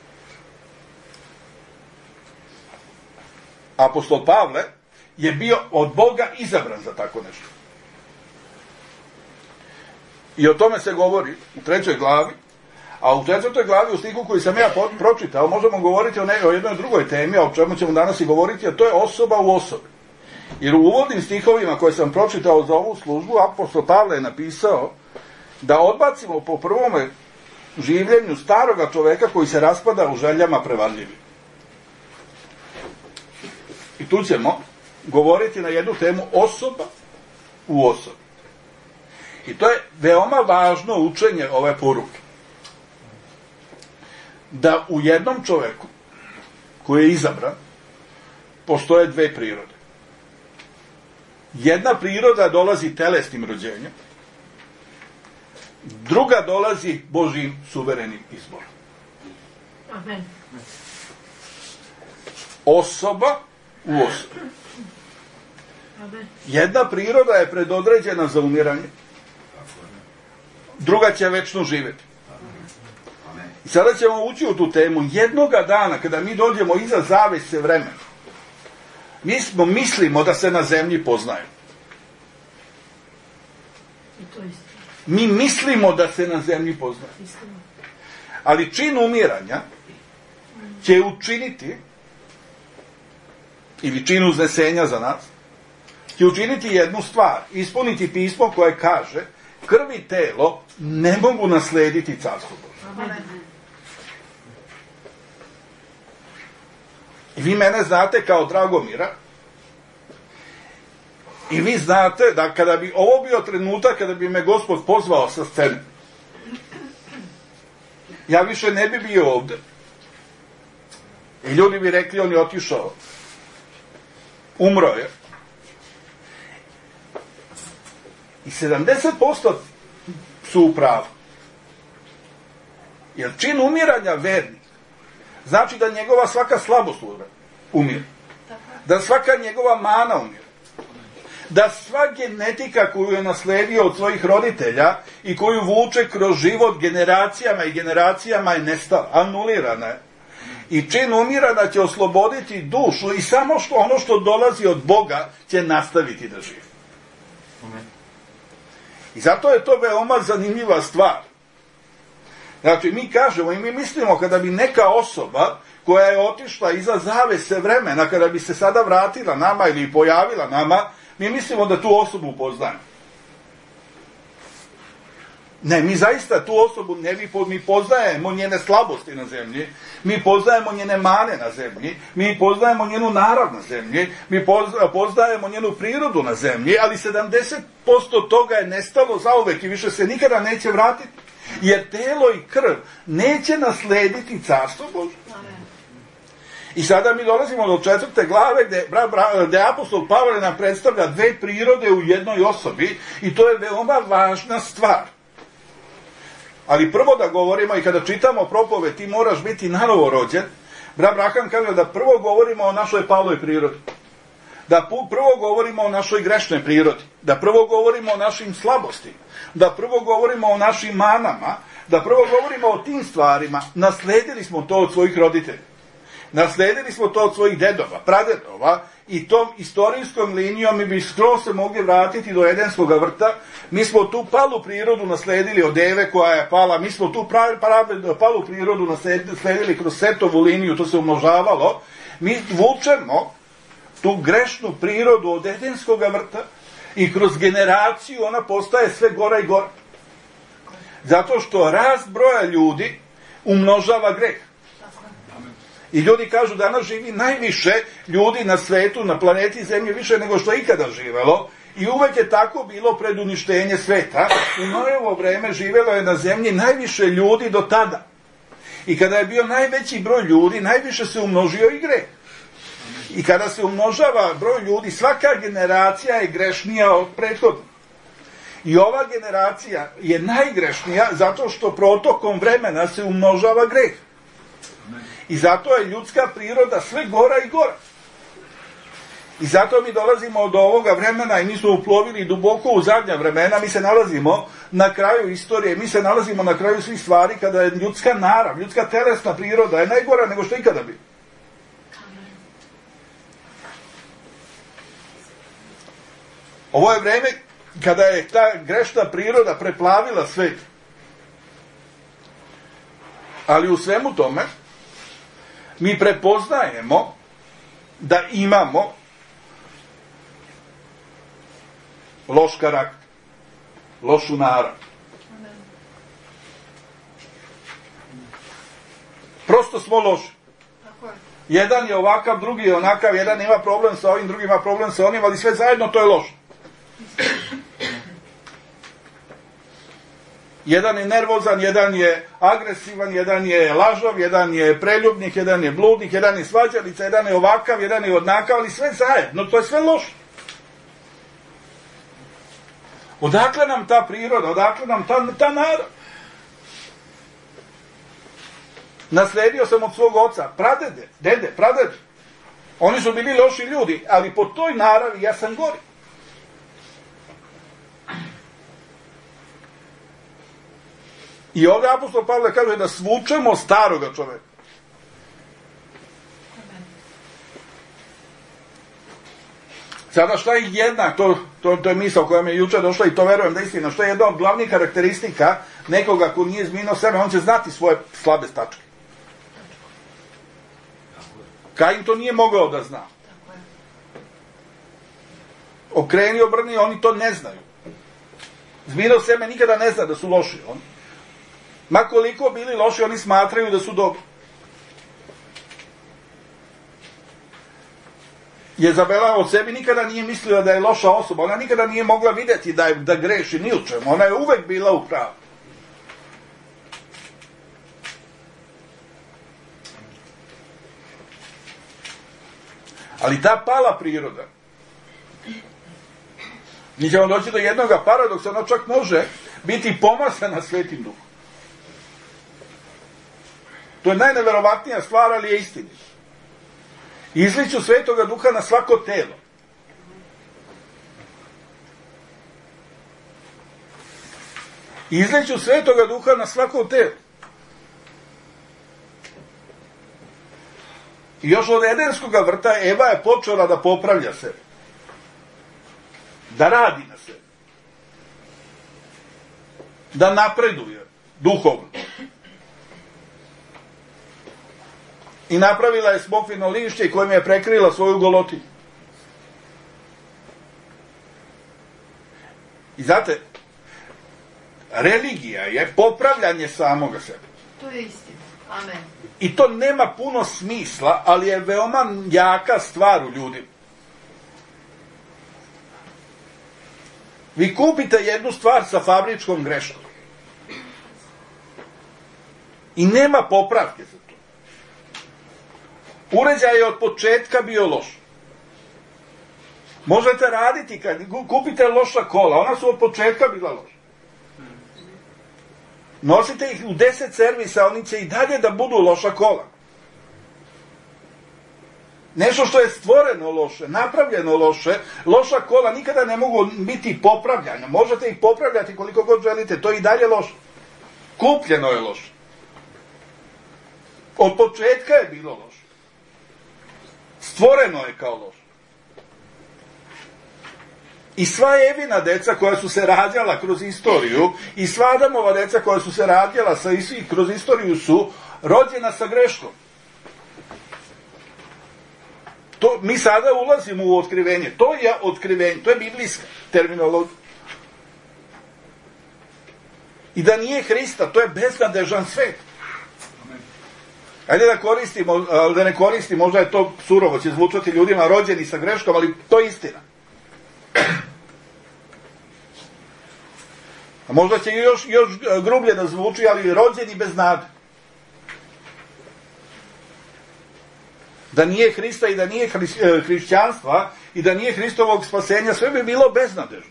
Apostol Pavle je bio od Boga izabran za tako nešto. I o tome se govori u trećoj glavi, a u četvrtoj glavi, u stihu koji sam ja pročitao, možemo govoriti o, ne, o jednoj drugoj temi, a o čemu ćemo danas i govoriti, a to je osoba u osobi. Jer u uvodnim stihovima koje sam pročitao za ovu službu, apostol Pavle je napisao da odbacimo po prvome življenju staroga čoveka koji se raspada u željama prevarljivim. I tu ćemo govoriti na jednu temu osoba u osobi. I to je veoma važno učenje ove poruke. Da u jednom čoveku koji je izabran postoje dve prirode. Jedna priroda dolazi telesnim rođenjem, druga dolazi Božjim suverenim izborom. Amen. Osoba u osobi. Amen. Jedna priroda je predodređena za umiranje, druga će večno živjeti. I sada ćemo ući u tu temu. Jednoga dana, kada mi dođemo iza zavese vremena, mi smo, mislimo da se na zemlji poznajemo. I to isto. Mi mislimo da se na zemlji poznajemo. Istina. Ali čin umiranja će učiniti, ili čin uznesenja za nas, će učiniti jednu stvar, ispuniti pismo koje kaže krv i telo ne mogu naslediti carstvo Božje. Amen. I vi mene znate kao Dragomira i vi znate da kada bi ovo bio trenutak kada bi me Gospod pozvao sa scene, ja više ne bi bio ovde. I ljudi bi rekli on je otišao. Umro je. I sedamdeset posto su u pravu. Jer čin umiranja vernik znači da njegova svaka slabost umire. Da svaka njegova mana umire. Da sva genetika koju je nasledio od svojih roditelja i koju vuče kroz život generacijama i generacijama je nestala, anulirana je. I čin umiranja će osloboditi dušu i samo što ono što dolazi od Boga će nastaviti da živi. I zato je to veoma zanimljiva stvar. Znači, mi kažemo i mi mislimo kada bi neka osoba koja je otišla iza zavese vremena, kada bi se sada vratila nama ili pojavila nama, mi mislimo da tu osobu poznajemo. Ne, mi zaista tu osobu ne bi, mi poznajemo njene slabosti na zemlji, mi poznajemo njene mane na zemlji, mi poznajemo njenu narav na zemlji, mi poznajemo njenu prirodu na zemlji, ali sedamdeset posto toga je nestalo zauvek i više se nikada neće vratiti. Jer telo i krv neće naslediti carstvo Božje. I sada mi dolazimo do četvrte glave gde, bra, bra, gde apostol Pavle nam predstavlja dve prirode u jednoj osobi i to je veoma važna stvar. Ali prvo da govorimo i kada čitamo propove ti moraš biti nanovo rođen, brat Branham kaže da prvo govorimo o našoj paloj prirodi. Da prvo govorimo o našoj grešnoj prirodi, da prvo govorimo o našim slabostima, da prvo govorimo o našim manama, da prvo govorimo o tim stvarima. Nasledili smo to od svojih roditelja. Nasledili smo to od svojih dedova, pradedova i tom istorijskom linijom mi bi skroz se mogli vratiti do Edenskog vrta. Mi smo tu palu prirodu nasledili od Eve koja je pala, mi smo tu pravi, pravi, palu prirodu nasledili kroz Setovu liniju, to se umnožavalo. Mi vučemo tu grešnu prirodu od Edenskog vrta i kroz generaciju ona postaje sve gora i gora. Zato što rast broja ljudi umnožava greh. I ljudi kažu danas živi najviše ljudi na svetu, na planeti Zemlji, više nego što je ikada živelo. I uvek je tako bilo pred uništenje sveta. U Nojevo vreme živelo je na Zemlji najviše ljudi do tada. I kada je bio najveći broj ljudi, najviše se umnožio i greh. I kada se umnožava broj ljudi, svaka generacija je grešnija od prethodne. I ova generacija je najgrešnija zato što protokom vremena se umnožava greh. I zato je ljudska priroda sve gora i gora. I zato mi dolazimo do ovoga vremena i mi smo uplovili duboko u zadnja vremena, mi se nalazimo na kraju istorije, mi se nalazimo na kraju svih stvari kada je ljudska narav, ljudska telesna priroda je najgora nego što ikada bi. Ovo je vreme kada je ta grešna priroda preplavila svet. Ali u svemu tome mi prepoznajemo da imamo loš karakter, lošu narav. Prosto smo loši. Jedan je ovakav, drugi je onakav, jedan ima problem sa ovim, drugi ima problem sa onim, ali sve zajedno to je loše. Jedan je nervozan, jedan je agresivan, jedan je lažov, jedan je preljubnik, jedan je bludnik, jedan je svađalica, jedan je ovakav, jedan je odnakav, ali sve zajedno, to je sve loše. Odakle nam ta priroda, odakle nam ta, ta narav? Nasledio sam od svog oca, pradede, dede, pradede. Oni su bili loši ljudi, ali po toj naravi ja sam gori. I ovdje apostol Pavle kaže da svučemo staroga čoveka. Sada šta je jedna, to, to, to je misao koja mi je jučer došla i to verujem da je istina, što je jedna od glavnih karakteristika nekoga ko nije izminuo sebe, on će znati svoje slabe tačke. Kain to nije mogao da zna. Okreni, obrni, oni to ne znaju. Zminuo sebe nikada ne zna da su loši. Oni. Ma koliko bili loši, oni smatraju da su dobri. Jezabela o sebi nikada nije mislila da je loša osoba. Ona nikada nije mogla vidjeti da, je, da greši ni u čemu. Ona je uvek bila u pravu. Ali ta pala priroda, mi ćemo doći do jednog paradoksa, ona čak može biti pomasana Svetim Duhom. To je najneverovatnija stvar, ali je istina. Izliću Svetoga Duha na svako telo. Izliću Svetoga Duha na svako telo. I još od Edenskog vrta Eva je počela da popravlja sebe. Da radi na sebi. Da napreduje duhovno. I napravila je smokvino lišće kojim je prekrila svoju golotinu. I znate, religija je popravljanje samoga sebe. To je istina. Amen. I to nema puno smisla, ali je veoma jaka stvar u ljudima. Vi kupite jednu stvar sa fabričkom greškom. I nema popravke za to. Uređaj je od početka bio loš. Možete raditi kad kupite loša kola, ona su od početka bila loša. Nosite ih u deset servisa, oni će i dalje da budu loša kola. Nešto što je stvoreno loše, napravljeno loše, loša kola nikada ne mogu biti popravljanja. Možete ih popravljati koliko god želite, to je i dalje loše. Kupljeno je loše. Od početka je bilo loše. Stvoreno je kao loše. I sva Evina deca koja su se rađala kroz istoriju i sva Adamova deca koja su se rađala sa i kroz istoriju su rođena sa greškom. To, mi sada ulazimo u otkrivenje. To je otkrivenje, to je biblijska terminologija. I da nije Hrista, to je beznadežan svet. Ajde da koristimo, da ne koristimo, možda je to surovo, će zvučati ljudima rođeni sa greškom, ali to je istina. A možda će još, još grublje da zvuči, ali rođeni bez nade. Da nije Hrista i da nije hrišćanstva i da nije Hristovog spasenja, sve bi bilo beznadežno.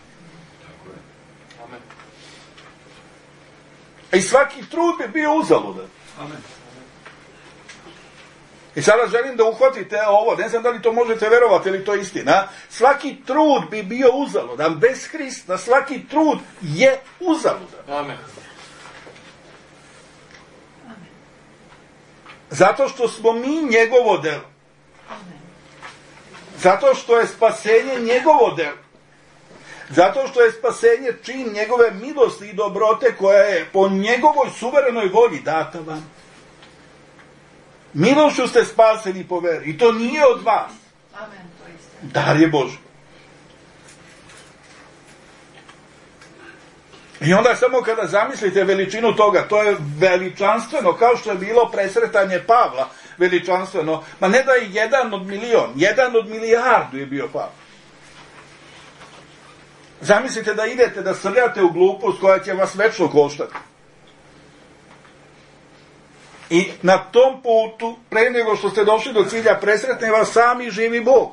I svaki trud bi bio uzaludan. Amen. I sada želim da uhvatite ovo, ne znam da li to možete verovati, ali to je istina. Svaki trud bi bio uzaludan. Bez Hrista svaki trud je uzaludan. Amen. Zato što smo mi njegovo delo. Zato što je spasenje njegovo delo. Zato što je spasenje čin njegove milosti i dobrote koja je po njegovoj suverenoj volji data vam. Milošću ste spaseni po veri. I to nije od vas. Amen, to je istina. Dar je Božji. I onda samo kada zamislite veličinu toga, to je veličanstveno, kao što je bilo presretanje Pavla, veličanstveno. Ma ne da je jedan od milion, jedan od milijardu je bio Pavla. Zamislite da idete, da srljate u glupost koja će vas večno koštati. I na tom putu, pre nego što ste došli do cilja, presretne vas sami živi Bog.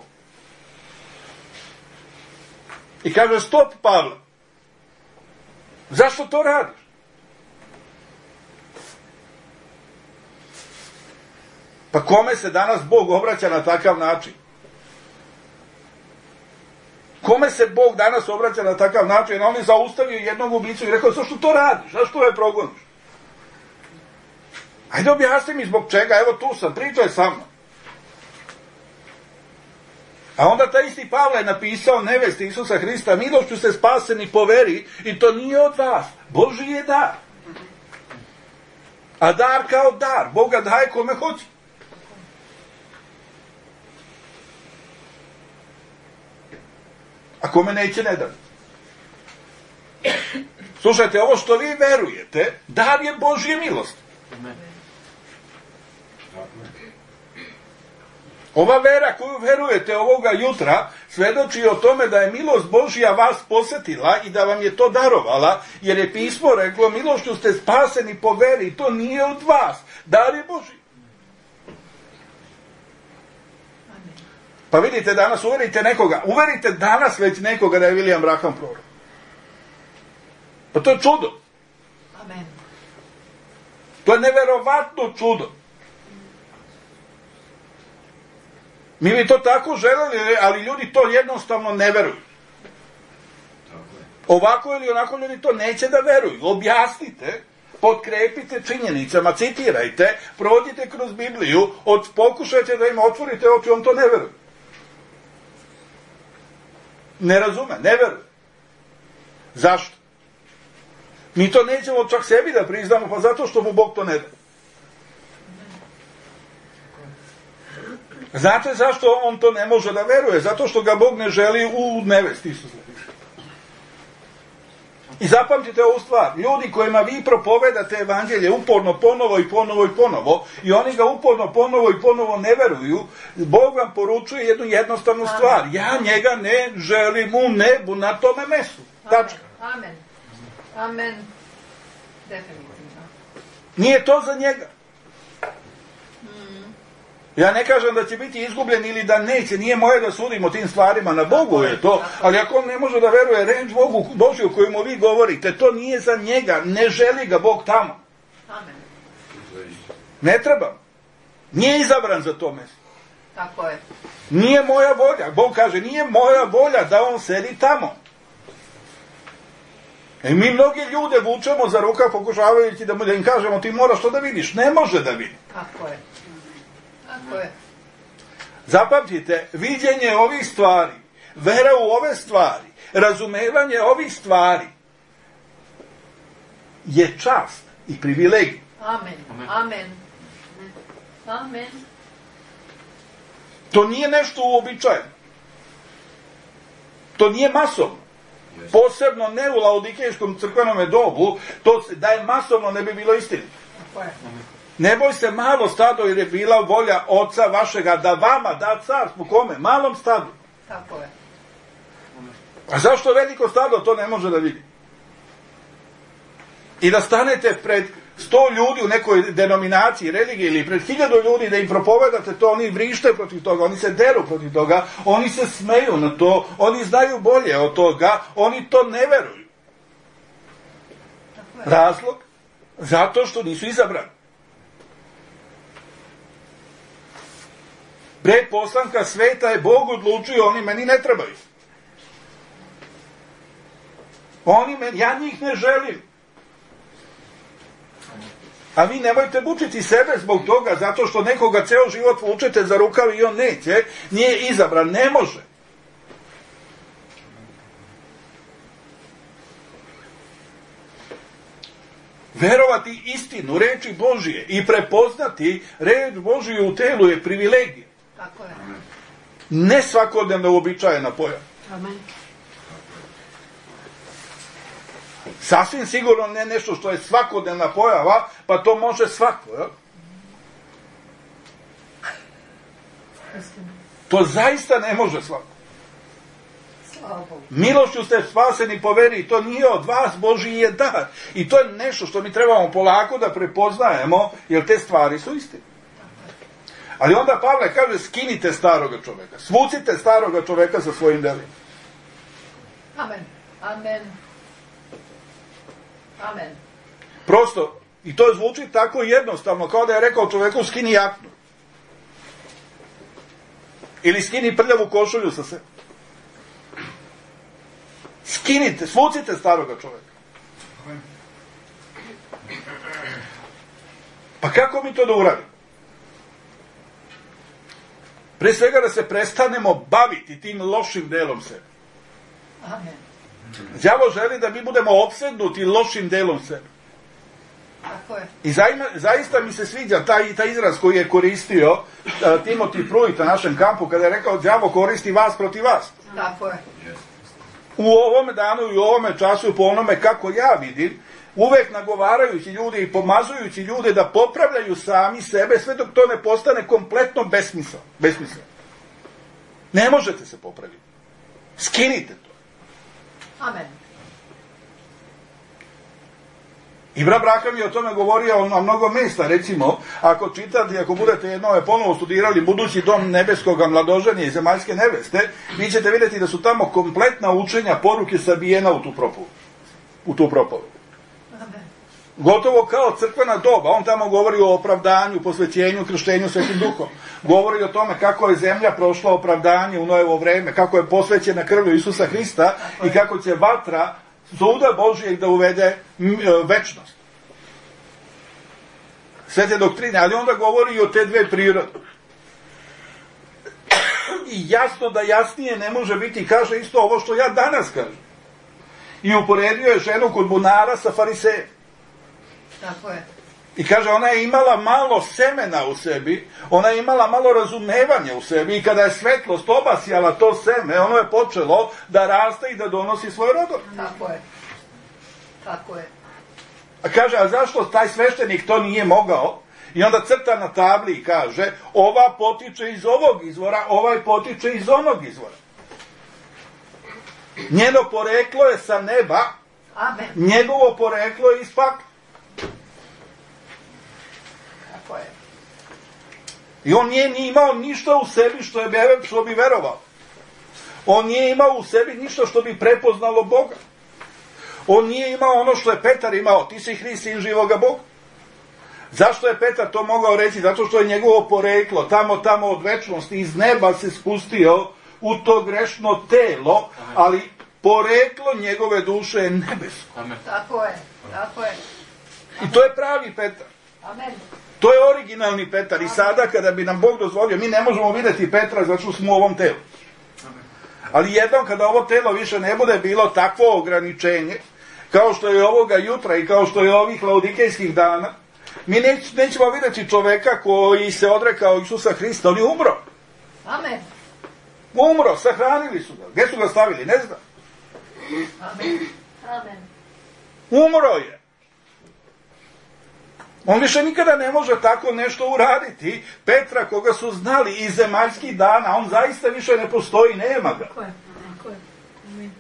I kaže, stop, Pavle. Zašto to radiš? Pa kome se danas Bog obraća na takav način? Kome se Bog danas obraća na takav način? On je zaustavio jednog ubicu i rekao, zašto to radiš? Zašto je progoniš? Ajde objasni mi zbog čega, evo tu sam, pričaj sa mnom. A onda taj isti Pavle je napisao, nevesti Isusa Hrista, milošću ste spaseni po veri i to nije od vas. Božji je dar. A dar kao dar, Boga daje kome hoće. A kome neće, ne da. Slušajte, ovo što vi verujete, dar je Božje milosti. Ova vera koju verujete ovoga jutra svedoči o tome da je milost Božja vas posjetila i da vam je to darovala, jer je pismo reklo, milošću ste spaseni po veri i to nije od vas, dar je Božji. Pa vidite, danas uverite nekoga, uverite danas već nekoga da je William Branham prorok. Pa to je čudo. Amen. To je neverovatno čudo. Mi bi to tako želeli, ali ljudi to jednostavno ne veruju. Ovako ili onako ljudi to neće da veruju. Objasnite, potkrepite činjenicama, citirajte, prođite kroz Bibliju, od, pokušajte da im otvorite oči, on to ne veruje. Ne razume, ne veruje. Zašto? Mi to nećemo čak sebi da priznamo, pa zato što mu Bog to ne da. Znate zašto on to ne može da veruje? Zato što ga Bog ne želi u nevesti Isusa. I zapamtite ovu stvar. Ljudi kojima vi propovedate evanđelje uporno, ponovo i ponovo i ponovo, i oni ga uporno, ponovo i ponovo ne veruju, Bog vam poručuje jednu jednostavnu stvar. Ja njega ne želim u nebu na tome mestu. Tačka. Amen. Amen. Definitivno. Nije to za njega. Ja ne kažem da će biti izgubljen ili da neće, nije moje da sudimo tim stvarima, na Bogu je to, ali ako on ne može da veruje reč Bogu Božju o kojemu vi govorite, to nije za njega, ne želi ga Bog tamo. Amen. Ne treba. Nije izabran za to mesto. Tako je. Nije moja volja. Bog kaže, nije moja volja da on sedi tamo. I mi mnogi ljude vučemo za ruka pokušavajući da, da im kažemo, ti moraš to da vidiš. Ne može da vidi. Tako je. Tako je. Zapamtite, viđenje ovih stvari, vera u ove stvari, razumevanje ovih stvari je čast i privilegij. Amen. Amen. Amen. To nije nešto uobičajeno. To nije masovno. Posebno ne u laodikejskom crkvenom dobu, to da je masovno ne bi bilo istinito. Ne boj se malo stado, jer je bila volja oca vašega da vama da carstvo. Kome? Malom stadu. Tako je. A zašto veliko stado to ne može da vidi? I da stanete pred sto ljudi u nekoj denominaciji, religiji ili pred hiljadu ljudi da im propovedate to, oni vrište protiv toga, oni se deru protiv toga, oni se smeju na to, oni znaju bolje od toga, oni to ne veruju. Razlog? Zato što nisu izabrani. Pre poslanka sveta je Bog odlučio, oni meni ne trebaju. Oni meni, ja njih ne želim. A vi nemojte mučiti sebe zbog toga, zato što nekoga ceo život vučete za rukav i on neće, nije izabran, ne može. Verovati istinu, reči Božije i prepoznati reč Božiju u telu je privilegija. Tako je. Ne svakodnevna uobičajena pojava. Amen. Sasvim sigurno ne nešto što je svakodnevna pojava, pa to može svako, jel? To zaista ne može svako. Milošću ste spaseni po veri, to nije od vas, Božji je dar. I to je nešto što mi trebamo polako da prepoznajemo, jer te stvari su istine. Ali onda Pavle kaže, skinite staroga čoveka, svucite staroga čoveka sa svojim delima. Amen. Amen. Amen. Prosto, i to zvuči tako jednostavno, kao da je rekao čoveku, skini jaknu. Ili skini prljavu košulju sa sebe. Skinite, svucite staroga čoveka. Pa kako mi to da uradimo? Pre svega da se prestanemo baviti tim lošim delom sebe. Amen. Đavo želi da mi budemo opsednuti lošim delom sebe. Tako je. I zaima, zaista mi se sviđa taj, taj izraz koji je koristio uh, Timothy Pruitt na našem kampu, kada je rekao, đavo koristi vas protiv vas. Tako je. U ovome danu i u ovome času, po onome kako ja vidim, uvek nagovarajući ljude i pomazujući ljude da popravljaju sami sebe, sve dok to ne postane kompletno besmisao. Besmisao. Ne možete se popraviti. Skinite to. Amen. I brat Braham je o tome govorio na mnogo mesta, recimo, ako čitate, ako budete jednome ponovo studirali budući dom nebeskoga mladoženja i zemaljske neveste, vi ćete vidjeti da su tamo kompletna učenja poruke sabijena u tu propoved. U tu propoved. Gotovo kao crkvena doba, on tamo govori o opravdanju, posvećenju, krštenju Svetim Duhom. Govori o tome kako je zemlja prošla opravdanje u Nojevo vreme, kako je posvećena krvlju Isusa Hrista i kako će vatra suda Božijeg da uvede večnost. Sve te doktrine, ali onda govori i o te dve prirode. I jasno da jasnije ne može biti, kaže isto ovo što ja danas kažem. I uporedio je ženu kod bunara sa farisejem. Tako je. I kaže, ona je imala malo semena u sebi, ona je imala malo razumevanja u sebi i kada je svetlost obasjala to seme, ono je počelo da raste i da donosi svoj rodor. Tako je. Tako je. A kaže, a zašto taj sveštenik to nije mogao? I onda crta na tabli i kaže, ova potiče iz ovog izvora, ovaj potiče iz onog izvora. Njeno poreklo je sa neba, Amen. Njegovo poreklo je iz pakla. Tako je. I on nije ni imao ništa u sebi što, je, što bi verovao. On nije imao u sebi ništa što bi prepoznalo Boga. On nije imao ono što je Petar imao, ti si Hrist, sin živoga Boga. Zašto je Petar to mogao reći? Zato što je njegovo poreklo tamo, tamo od večnosti iz neba se spustio u to grešno telo, ali poreklo njegove duše je nebesko. Amen. Tako je, tako je. I to je pravi Petar. Amen. To je originalni Petar. I sada kada bi nam Bog dozvolio, mi ne možemo vidjeti Petra zato što smo u ovom telu. Ali jednom kada ovo telo više ne bude bilo takvo ograničenje, kao što je ovoga jutra i kao što je ovih laodikejskih dana, mi neć, nećemo vidjeti čoveka koji se odrekao Isusa Hrista, on je umro. Amen. Umro, sahranili su ga. Gdje su ga stavili? Ne znam. Amen. Amen. Umro je. On više nikada ne može tako nešto uraditi. Petra, koga su znali iz zemaljskih dana, on zaista više ne postoji, nema ga. Tako je. Tako je. Amen.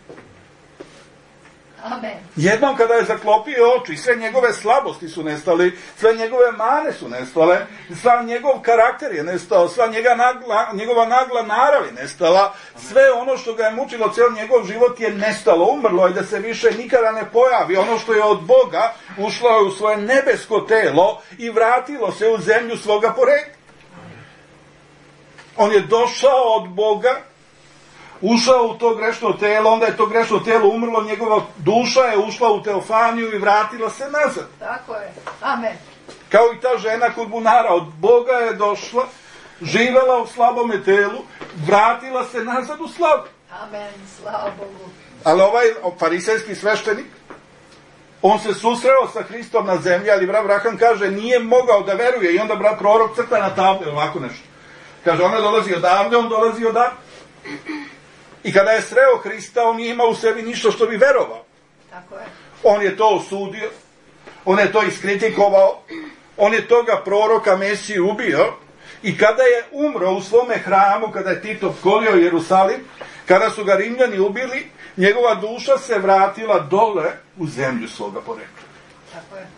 Amen. Jednom kada je zaklopio oči, sve njegove slabosti su nestali, sve njegove mane su nestale, sva njegov karakter je nestao, sva njega nagla, njegova nagla narav je nestala, sve ono što ga je mučilo, cijel njegov život je nestalo, umrlo je da se više nikada ne pojavi. Ono što je od Boga ušlo je u svoje nebesko telo i vratilo se u zemlju svoga porekla. On je došao od Boga, ušao u to grešno telo, onda je to grešno telo umrlo, njegova duša je ušla u teofaniju i vratila se nazad. Tako je. Amen. Kao i ta žena kod bunara, od Boga je došla, živela u slabome telu, vratila se nazad u slavu. Amen. Slava Bogu. Ali ovaj farisejski sveštenik, on se susreo sa Hristom na zemlji, ali brat Abraham kaže nije mogao da veruje i onda brat prorok crta na tabli ovako nešto. Kaže, on je dolazi odavde, on dolazi odavde. I kada je sreo Hrista, on nije imao u sebi ništa što bi verovao. Tako je. On je to osudio, on je to iskritikovao, on je toga proroka Mesiju ubio i kada je umro u svome hramu, kada je Tito opkolio Jerusalim, kada su ga Rimljani ubili, njegova duša se vratila dole u zemlju svoga porekla. Tako je.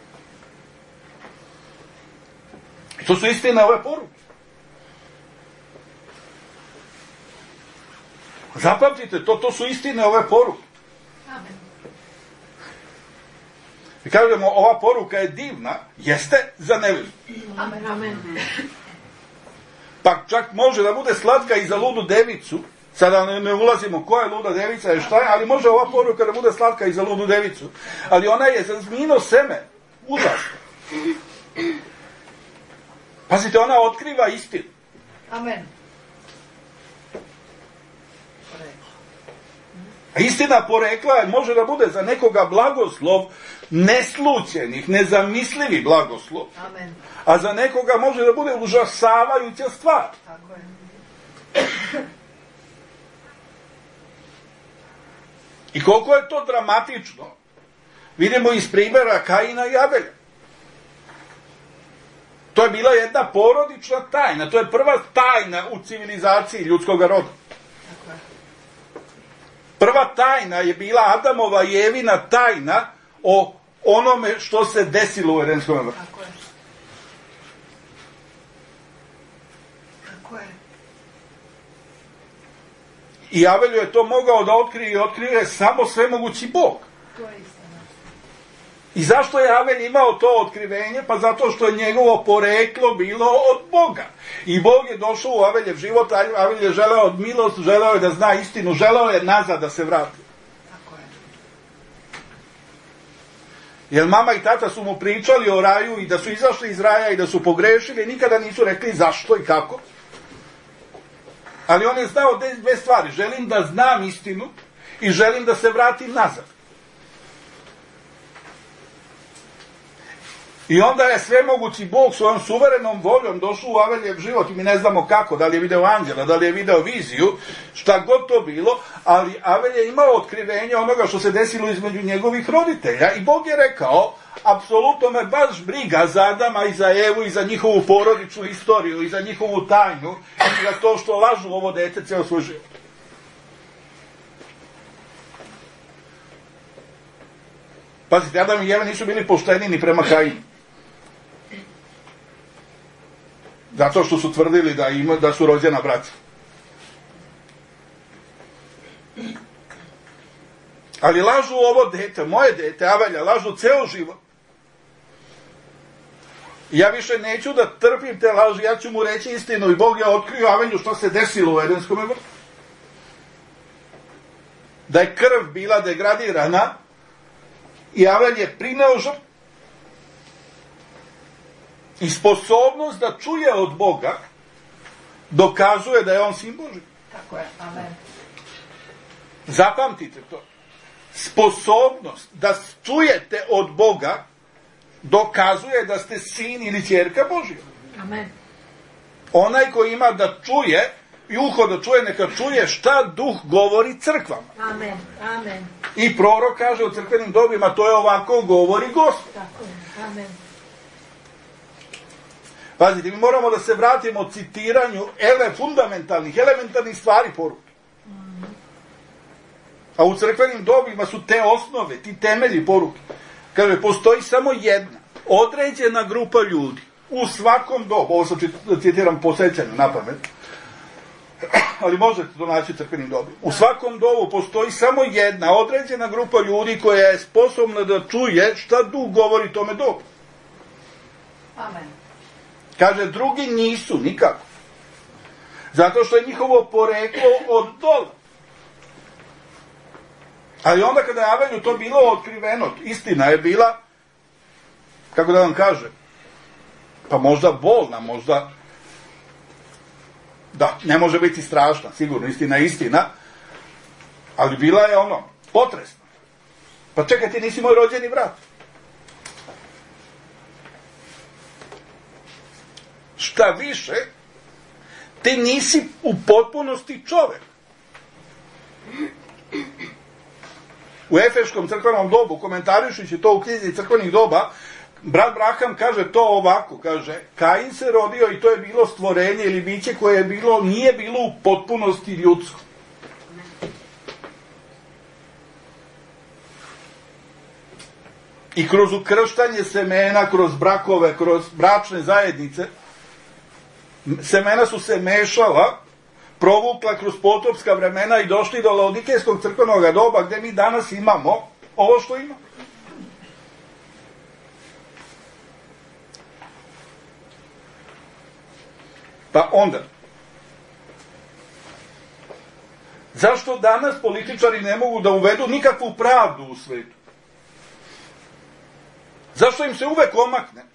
I to su istine ove poruke. Zapamtite, to, to su istine ove poruke. Amen. I kažemo, ova poruka je divna, jeste za neviđu. Amen. Amen. Pa čak može da bude slatka i za ludu devicu, sada ne, ne ulazimo koja je luda devica i šta je, ali može ova poruka da bude slatka i za ludu devicu. Ali ona je za zmijino seme, užasno. Pazite, ona otkriva istinu. Amen. A istina porekla može da bude za nekoga blagoslov neslućenih, nezamislivi blagoslov. Amen. A za nekoga može da bude užasavajuća stvar. Tako je. I koliko je to dramatično, vidimo iz primjera Kaina i Abelja. To je bila jedna porodična tajna, to je prva tajna u civilizaciji ljudskog roda. Prva tajna je bila Adamova i Evina tajna o onome što se desilo u Edenskom vrtu. Tako je. Tako je. I Avelju je to mogao da otkrije i otkrije samo svemogući Bog. To je istina. I zašto je Avelj imao to otkrivenje? Pa zato što je njegovo poreklo bilo od Boga. I Bog je došao u Aveljev život, a Avelj je želeo od milost, želeo je da zna istinu, želeo je nazad da se vrati. Tako je. Jer mama i tata su mu pričali o raju i da su izašli iz raja i da su pogrešili, nikada nisu rekli zašto i kako. Ali on je znao dve stvari. Želim da znam istinu i želim da se vratim nazad. I onda je svemogući Bog svojom suverenom voljom došao u Aveljev život i mi ne znamo kako, da li je video anđela, da li je video viziju, šta god to bilo, ali Avelj je imao otkrivenje onoga što se desilo između njegovih roditelja i Bog je rekao, apsolutno me baš briga za Adama i za Evu i za njihovu porodičnu istoriju i za njihovu tajnu i za to što lažu ovo dete ceo svoj život. Pazite, Adam i Eva nisu bili pošteni ni prema Kainu. Zato što su tvrdili da, ima, da su rođena braća. Ali lažu ovo dete, moje dete, Avelja, lažu ceo život. Ja više neću da trpim te laži, ja ću mu reći istinu i Bog je otkrio Avelju što se desilo u Edenskom vrtu. Da je krv bila degradirana i Avelj je prineo žrtvu. I sposobnost da čuje od Boga dokazuje da je on sin Božji. Tako je, amen. Zapamtite to. Sposobnost da čujete od Boga dokazuje da ste sin ili ćerka Božja. Amen. Onaj koji ima da čuje i uho da čuje, neka čuje šta duh govori crkvama. Amen, amen. I prorok kaže u crkvenim dobima, to je ovako govori Gospod. Tako je, amen. Pazite, mi moramo da se vratimo citiranju ele, fundamentalnih, elementarnih stvari poruke. A u crkvenim dobima su te osnove, ti temelji poruke. Kaže, postoji samo jedna određena grupa ljudi u svakom dobu, ovo sam citiram po sećanju na pamet, ali možete to naći u crkvenim dobima. U svakom dobu postoji samo jedna određena grupa ljudi koja je sposobna da čuje šta duh govori tome dobu. Amen. Kaže, drugi nisu nikako. Zato što je njihovo poreklo od dola. Ali onda kada je Avelju to bilo otkriveno, istina je bila, kako da vam kažem, pa možda bolna, možda, da, ne može biti strašna, sigurno, istina je istina, ali bila je ono, potresna. Pa čekaj, ti nisi moj rođeni brat. Šta više, ti nisi u potpunosti čovek. U Efeškom crkvenom dobu, komentarišući to u knjizi crkvenih doba, brat Braham kaže to ovako, kaže, Kain se rodio i to je bilo stvorenje ili biće koje je bilo, nije bilo u potpunosti ljudsko. I kroz ukrštanje semena, kroz brakove, kroz bračne zajednice, semena su se mešala, provukla kroz potopska vremena i došli do Laodikejskog crkvenog doba gde mi danas imamo ovo što imamo. Pa onda, zašto danas političari ne mogu da uvedu nikakvu pravdu u svetu? Zašto im se uvek omakne?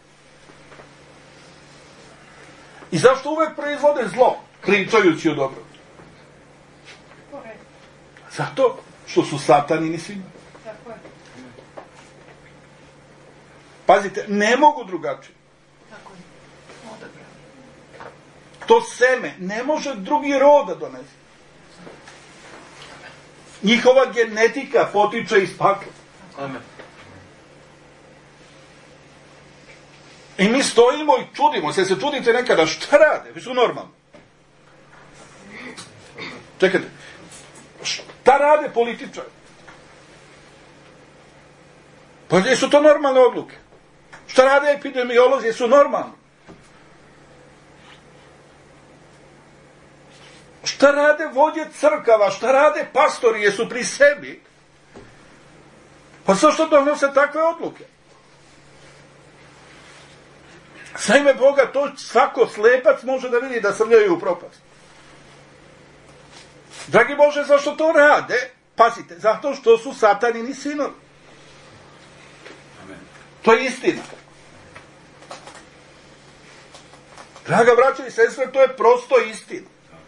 I zašto uvek proizvode zlo, pričajući o dobro? Zato što su satanini svima. Pazite, ne mogu drugačije. To seme ne može drugi rod da donese. Njihova genetika potiče iz pakla. Amen. I mi stojimo i čudimo se, se čudite nekada, šta rade? Vi su normalni. Čekajte, šta rade političari? Pa jesu to normalne odluke? Šta rade epidemiolozi? Jesu normalni? Šta rade vođe crkava? Šta rade pastori? Jesu pri sebi? Pa zašto donose takve odluke? Za ime Boga, to svako slepac može da vidi da srljaju u propast. Dragi Bože, zašto to rade? Pazite, zato što su satanini sinovi. To je istina. Draga braćo i sestre, to je prosto istina.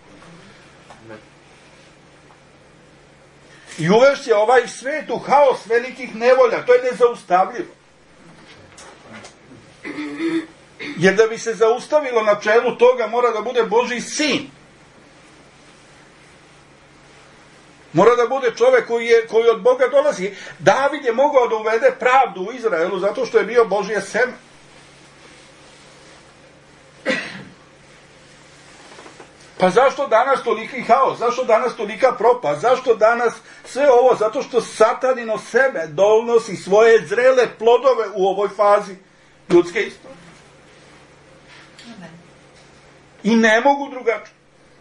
I uvešće ovaj svet u haos velikih nevolja. To je nezaustavljivo. Jer da bi se zaustavilo na čelu toga mora da bude Božji sin. Mora da bude čovek koji, je, koji od Boga dolazi. David je mogao da uvede pravdu u Izraelu zato što je bio Božje seme. Pa zašto danas toliki haos? Zašto danas tolika propast? Zašto danas sve ovo? Zato što satanino seme donosi svoje zrele plodove u ovoj fazi ljudske istorije. I ne mogu drugačije.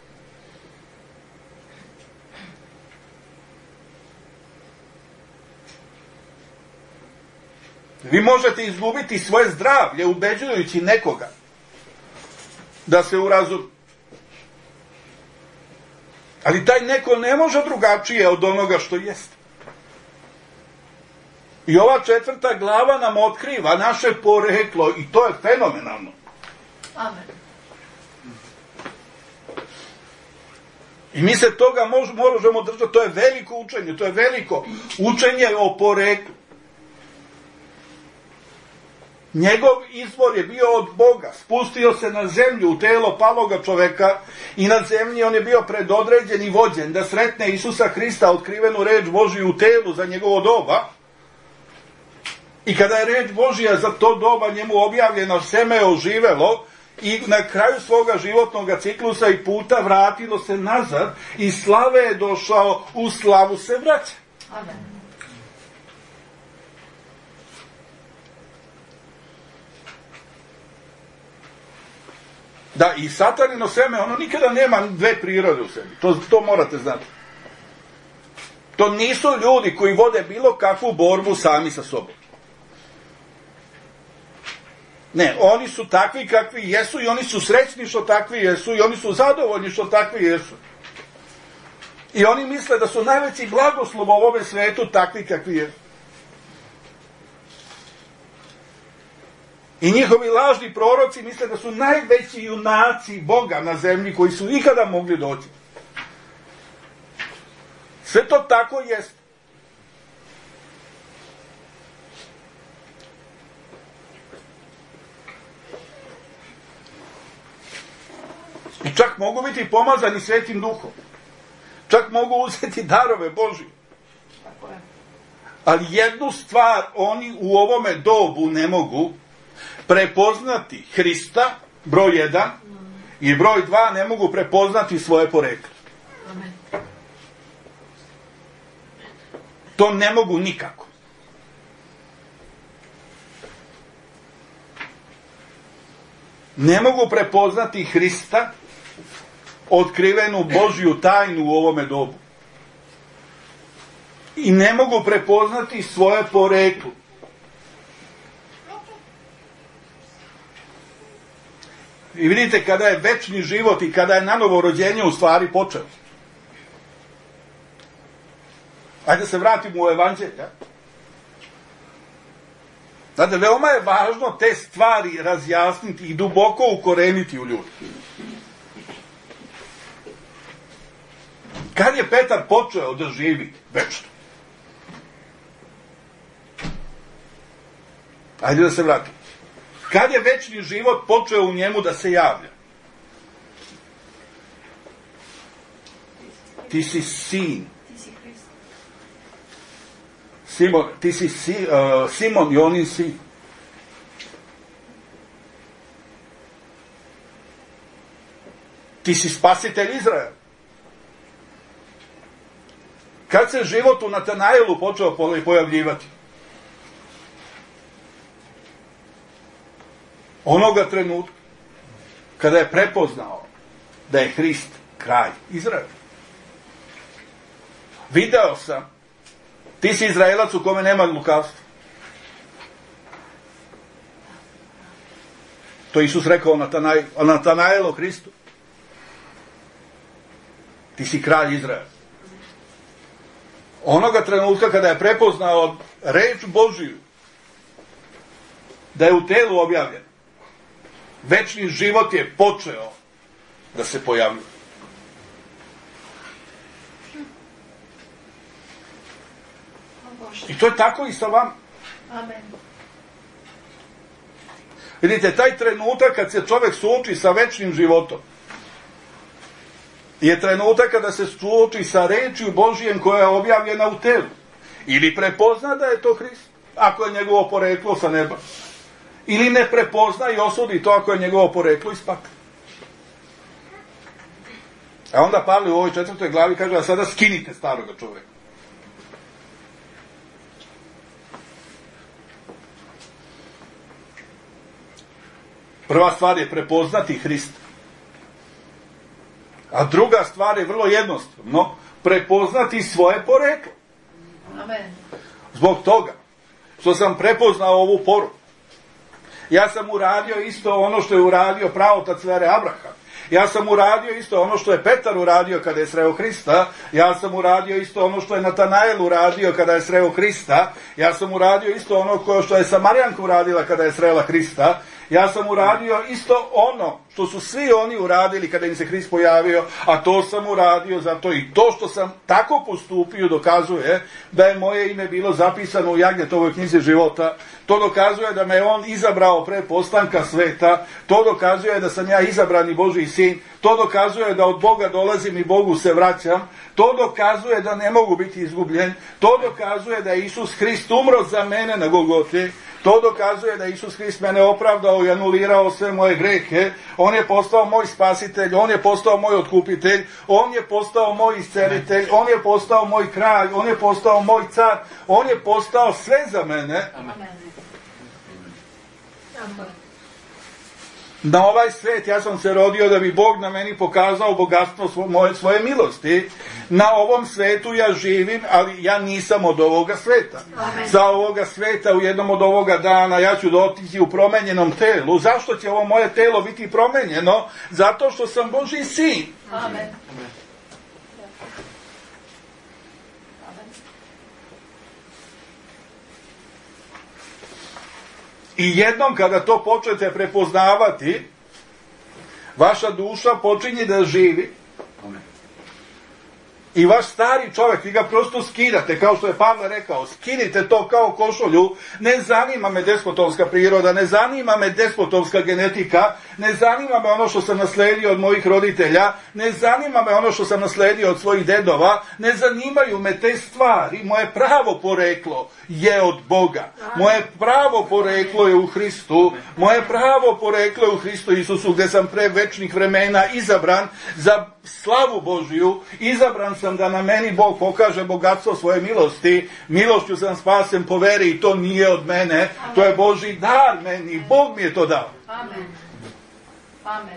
Vi možete izgubiti svoje zdravlje ubeđujući nekoga da se urazumi. Ali taj neko ne može drugačije od onoga što jeste. I ova četvrta glava nam otkriva naše poreklo i to je fenomenalno. Amen. I mi se toga možemo držati, to je veliko učenje, to je veliko učenje o poreklu. Njegov izvor je bio od Boga. Spustio se na zemlju u telo paloga čoveka i na zemlji on je bio predodređen i vođen da sretne Isusa Hrista, otkrivenu reč Božiju u telu za njegovo doba. I kada je reč Božija za to doba njemu objavljena, seme je oživelo i na kraju svoga životnog ciklusa i puta vratilo se nazad i slave je došao, u slavu se vraća. Amen. Da, i satanino seme, ono nikada nema dve prirode u sebi. To, to morate znati. To nisu ljudi koji vode bilo kakvu borbu sami sa sobom. Ne, oni su takvi kakvi jesu i oni su srećni što takvi jesu i oni su zadovoljni što takvi jesu. I oni misle da su najveći blagoslov u ovome svetu takvi kakvi jesu. I njihovi lažni proroci misle da su najveći junaci Boga na zemlji koji su ikada mogli doći. Sve to tako jest. I čak mogu biti pomazani Svetim Duhom. Čak mogu uzeti darove Božje. Ali jednu stvar oni u ovome dobu ne mogu prepoznati Hrista, broj jedan, i broj dva, ne mogu prepoznati svoje poreklo. Amen. To ne mogu nikako. Ne mogu prepoznati Hrista, otkrivenu Božju tajnu u ovome dobu. I ne mogu prepoznati svoje poreklo. I vidite, kada je večni život i kada je nanovo rođenje u stvari počeo. Ajde se vratimo u evanđelje. Znate, veoma je važno te stvari razjasniti i duboko ukoreniti u ljudi. Kad je Petar počeo da živi večno? Ajde da se vratimo. Kad je večni život počeo u njemu da se javlja? Ti si sin. Simon, ti si si, uh, Simon i onin sin. Ti si spasitelj Izraela. Kad se život u Natanailu počeo pojavljivati? Onoga trenutka kada je prepoznao da je Hrist kralj Izraela. Video sam, ti si Izraelac u kome nema lukavstva. To je Isus rekao o Natanailu Hristu. Ti si kralj Izraela. Onoga trenutka kada je prepoznao reč Božiju, da je u telu objavljen, večni život je počeo da se pojavljuje. I to je tako i sa vama. Amen. Vidite, taj trenutak kad se čovjek suoči sa večnim životom je trenutak kada se suoči sa rečju Božijem koja je objavljena u telu. Ili prepozna da je to Hrist, ako je njegovo poreklo sa neba. Ili ne prepozna i osudi to ako je njegovo poreklo iz pakla. A onda Pavle u ovoj četvrtoj glavi kaže, a sada skinite staroga čovjeka. Prva stvar je prepoznati Hrista. A druga stvar je vrlo jednostavno, prepoznati svoje poreklo. Amen. Zbog toga što sam prepoznao ovu poruku. Ja sam uradio isto ono što je uradio praotac vere Abraham. Ja sam uradio isto ono što je Petar uradio kada je sreo Hrista. Ja sam uradio isto ono što je Natanael uradio kada je sreo Hrista. Ja sam uradio isto ono što je Samarijanka uradila kada je srela Hrista. Ja sam uradio isto ono što su svi oni uradili kada im se Hrist pojavio, a to sam uradio zato i to što sam tako postupio dokazuje da je moje ime bilo zapisano u Jagnetovoj knjizi života. To dokazuje da me on izabrao pre postanka sveta. To dokazuje da sam ja izabrani Božji sin. To dokazuje da od Boga dolazim i Bogu se vraćam. To dokazuje da ne mogu biti izgubljen. To dokazuje da je Isus Hrist umro za mene na Golgoti. To dokazuje da Isus Hrist mene opravdao i anulirao sve moje grehe. On je postao moj spasitelj, on je postao moj otkupitelj, on je postao moj iscelitelj, on je postao moj kralj, on je postao moj car, on je postao sve za mene. Amen. Na ovaj svet ja sam se rodio da bi Bog na meni pokazao bogatstvo svo, moje, svoje milosti. Na ovom svetu ja živim, ali ja nisam od ovoga sveta. Amen. Za ovoga sveta u jednom od ovoga dana ja ću dotići u promenjenom telu. Zašto će ovo moje telo biti promenjeno? Zato što sam Božji sin. Amen. I jednom kada to počnete prepoznavati, vaša duša počinje da živi. I vaš stari čovjek, vi ga prosto skidate, kao što je Pavle rekao, skinite to kao košulju. Ne zanima me despotovska priroda, ne zanima me despotovska genetika, ne zanima me ono što sam nasledio od mojih roditelja, ne zanima me ono što sam nasledio od svojih dedova, ne zanimaju me te stvari. Moje pravo poreklo je od Boga. Moje pravo poreklo je u Hristu. Moje pravo poreklo je u Hristu Isusu, gdje sam pre večnih vremena izabran za slavu Božiju. Izabran sam da na meni Bog pokaže bogatstvo svoje milosti. Milošću sam spasen po veri i to nije od mene. To je Božji dar meni. Bog mi je to dao. Amen. Amen.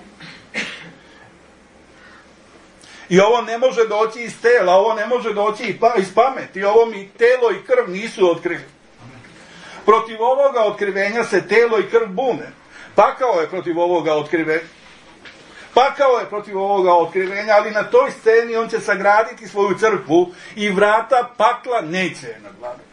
I ovo ne može doći iz tela, ovo ne može doći iz pameti. Ovo mi telo i krv nisu otkrili. Protiv ovoga otkrivenja se telo i krv bune. Pakao je protiv ovoga otkrivenja. Pakao je protiv ovoga otkrivenja, ali na toj sceni on će sagraditi svoju crkvu i vrata pakla neće je nadvladati.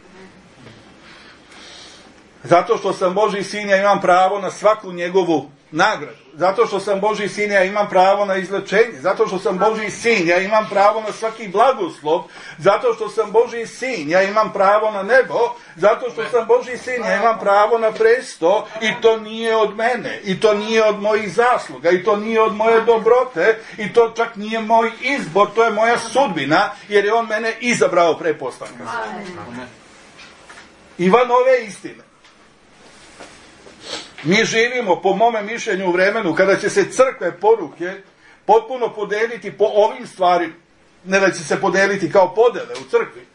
Zato što sam Božji sin, ja imam pravo na svaku njegovu nagradu. Zato što sam Božji sin, ja imam pravo na izlečenje. Zato što sam Božji sin, ja imam pravo na svaki blagoslov. Zato što sam Božji sin, ja imam pravo na nebo. Zato što sam Božji sin, ja imam pravo na presto. I to nije od mene. I to nije od mojih zasluga. I to nije od moje dobrote. I to čak nije moj izbor. To je moja sudbina. Jer je on mene izabrao pre postanka. I van ove istine. Mi živimo, po mome mišljenju, u vremenu kada će se crkve poruke potpuno podeliti po ovim stvarima. Ne da će se podeliti kao podele u crkvi.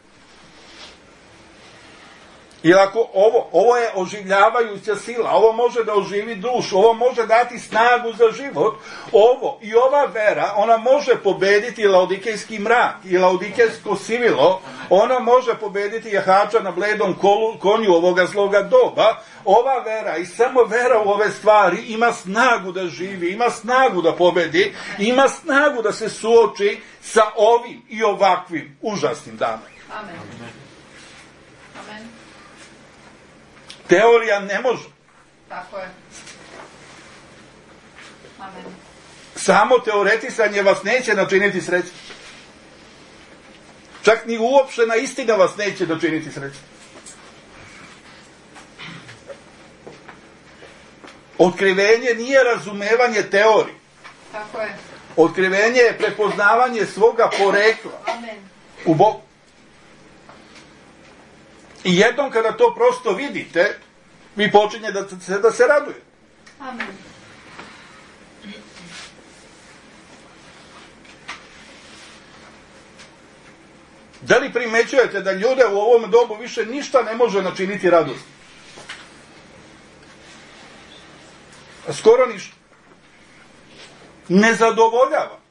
Jer ako ovo, ovo je oživljavajuća sila, ovo može da oživi dušu, ovo može dati snagu za život, ovo i ova vera, ona može pobediti laodikejski mrak i laodikejsko sivilo, ona može pobediti jahača na bledom kolu, konju ovoga zloga doba. Ova vera i samo vera u ove stvari ima snagu da živi, ima snagu da pobedi, ima snagu da se suoči sa ovim i ovakvim užasnim danom. Amen. Amen. Teorija ne može. Tako je. Amen. Samo teoretisanje vas neće načiniti srećnim. Čak ni uopštena istina vas neće načiniti srećnim. Otkrivenje nije razumevanje teorije. Tako je. Otkrivenje je prepoznavanje svoga porekla. Amen. U Bogu. I jednom kada to prosto vidite, vi počinje da se, da se raduje. Amen. Da li primećujete da ljude u ovom dobu više ništa ne može načiniti radost? Skoro ništa. Ne zadovoljava.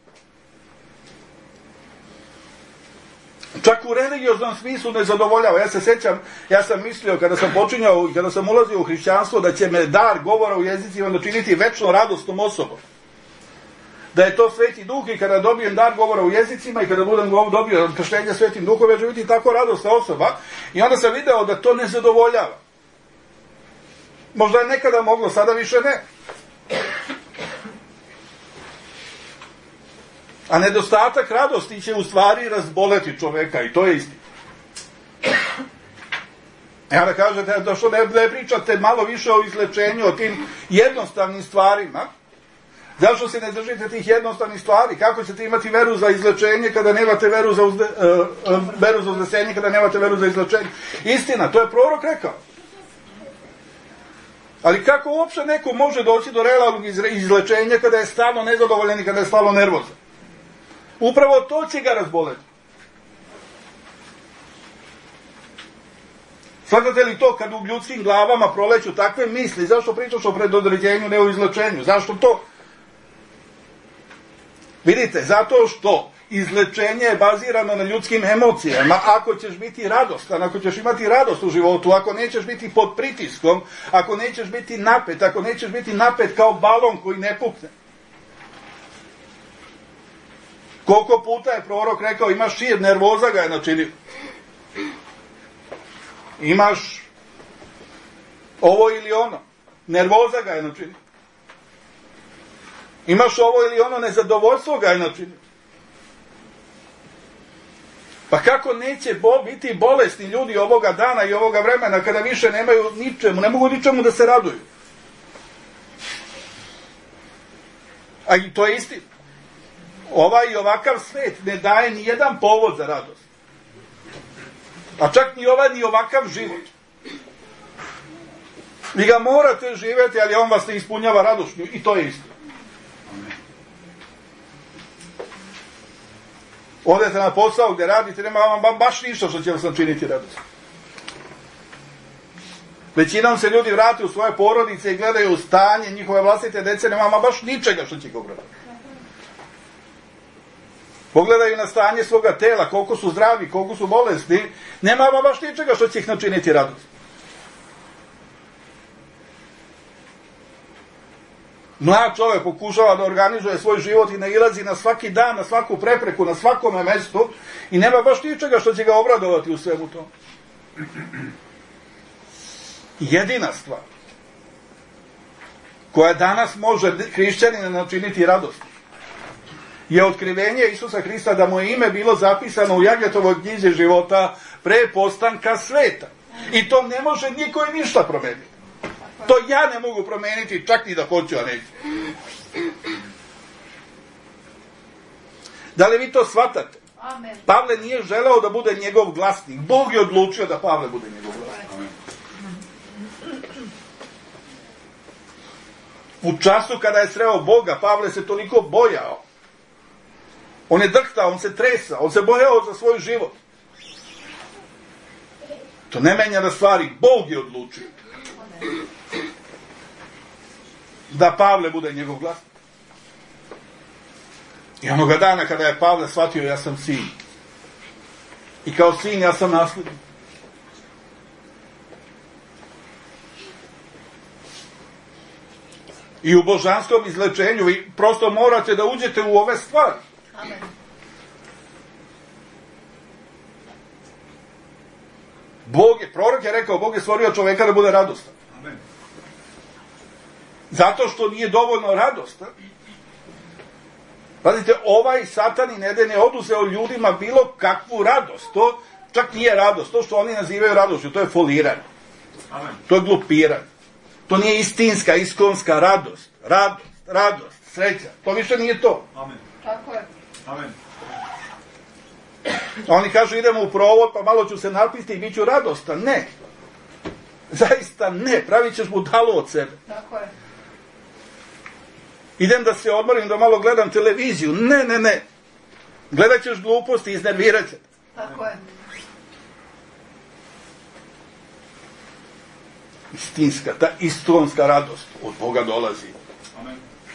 Čak u religioznom smislu ne zadovoljava. Ja se sjećam, ja sam mislio kada sam počinjao, kada sam ulazio u hrišćanstvo, da će me dar govora u jezicima načiniti večno radosnom osobom. Da je to Sveti Duh i kada dobijem dar govora u jezicima i kada budem dobio krštenje Svetim Duhom, ja ću biti tako radosna osoba. I onda sam video da to ne zadovoljava. Možda je nekada moglo, sada više ne. A nedostatak radosti će u stvari razboleti čoveka i to je istina. Ja da kažete da što ne, ne pričate malo više o izlečenju, o tim jednostavnim stvarima. Zašto se ne držite tih jednostavnih stvari? Kako ćete imati veru za izlečenje kada nemate veru za, uzde, uh, uh, veru za uzdesenje, kada nemate veru za izlečenje? Istina, to je prorok rekao. Ali kako uopšte neko može doći do realnog izlečenja kada je stalno nezadovoljan i kada je stalno nervozan? Upravo to će ga razboleti. Shvatate li to kad u ljudskim glavama proleću takve misli? Zašto pričaš o predodređenju, ne o izlečenju? Zašto to? Vidite, zato što izlečenje je bazirano na ljudskim emocijama. Ako ćeš biti radostan, ako ćeš imati radost u životu, ako nećeš biti pod pritiskom, ako nećeš biti napet, ako nećeš biti napet kao balon koji ne pukne. Koliko puta je prorok rekao, imaš šir, nervoza ga je načinio. Imaš ovo ili ono, nervoza ga je načinio. Imaš ovo ili ono, nezadovoljstvo ga je načinio. Pa kako neće bo, biti bolesni ljudi ovoga dana i ovoga vremena kada više nemaju ničemu, ne mogu ničemu da se raduju. A i to je istina. Ovaj i ovakav svet ne daje ni jedan povod za radost. A čak ni ovaj ni ovakav život. Vi ga morate živjeti, ali on vas ne ispunjava radošnju. I to je istina. Odete na posao gdje radite, nema vam baš ništa što će vas načiniti radost. Većinom se ljudi vrate u svoje porodice i gledaju stanje njihove vlastite dece, nema vam baš ničega što će ga obraditi. Pogledaju na stanje svoga tela, koliko su zdravi, koliko su bolesni, nema vam baš ničega što će ih načiniti radost. Mlad čovjek pokušava da organizuje svoj život i nailazi na svaki dan, na svaku prepreku, na svakome mestu i nema baš ničega što će ga obradovati u svemu tom. Jedina stvar koja danas može hrišćanina načiniti radost je otkrivenje Isusa Hrista da mu je ime bilo zapisano u Jagetovoj knjizi života pre postanka sveta. I to ne može niko i ništa promeniti. To ja ne mogu promeniti, čak ni da hoću, a neću. Da li vi to shvatate? Amen. Pavle nije želeo da bude njegov glasnik. Bog je odlučio da Pavle bude njegov glasnik. Amen. U času kada je sreo Boga, Pavle se toliko bojao. On je drhtao, on se tresao, on se bojao za svoj život. To ne menja na stvari, Bog je odlučio da Pavle bude njegov glasnik. I onoga dana kada je Pavle shvatio, ja sam sin. I kao sin ja sam naslednik. I u božanskom izlečenju vi prosto morate da uđete u ove stvari. Amen. Bog je, prorok je rekao, Bog je stvorio čoveka da bude radostan. Amen. Zato što nije dovoljno radostan. Pazite, ovaj satan i Neden je oduzeo ljudima bilo kakvu radost. To čak nije radost. To što oni nazivaju radošću, to je foliranje. Amen. To je glupiranje. To nije istinska, iskonska radost. Radost, radost, sreća. To više nije to. Amen. Tako je. Amen. Oni kažu idemo u provod, pa malo ću se napiti i bit ću radostan. Ne. Zaista ne. Pravit ćeš budalu od sebe. Tako je. Idem da se odmorim, da malo gledam televiziju. Ne, ne, ne. Gledat ćeš gluposti i iznervirat će. Tako je. Istinska, ta istonska radost od Boga dolazi. Amen.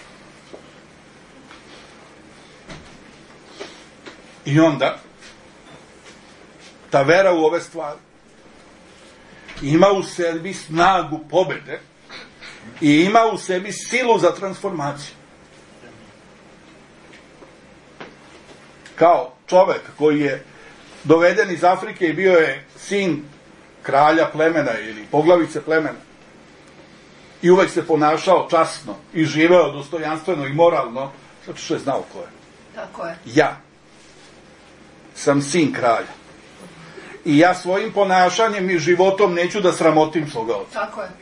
I onda ta vera u ove stvari ima u sebi snagu pobede i ima u sebi silu za transformaciju. Kao čovek koji je doveden iz Afrike i bio je sin kralja plemena ili poglavice plemena. i uvek se ponašao časno i živeo dostojanstveno i moralno, zato što je znao ko je. Tako je. Ja sam sin kralja. I ja svojim ponašanjem i životom neću da sramotim svoga oca. Tako je.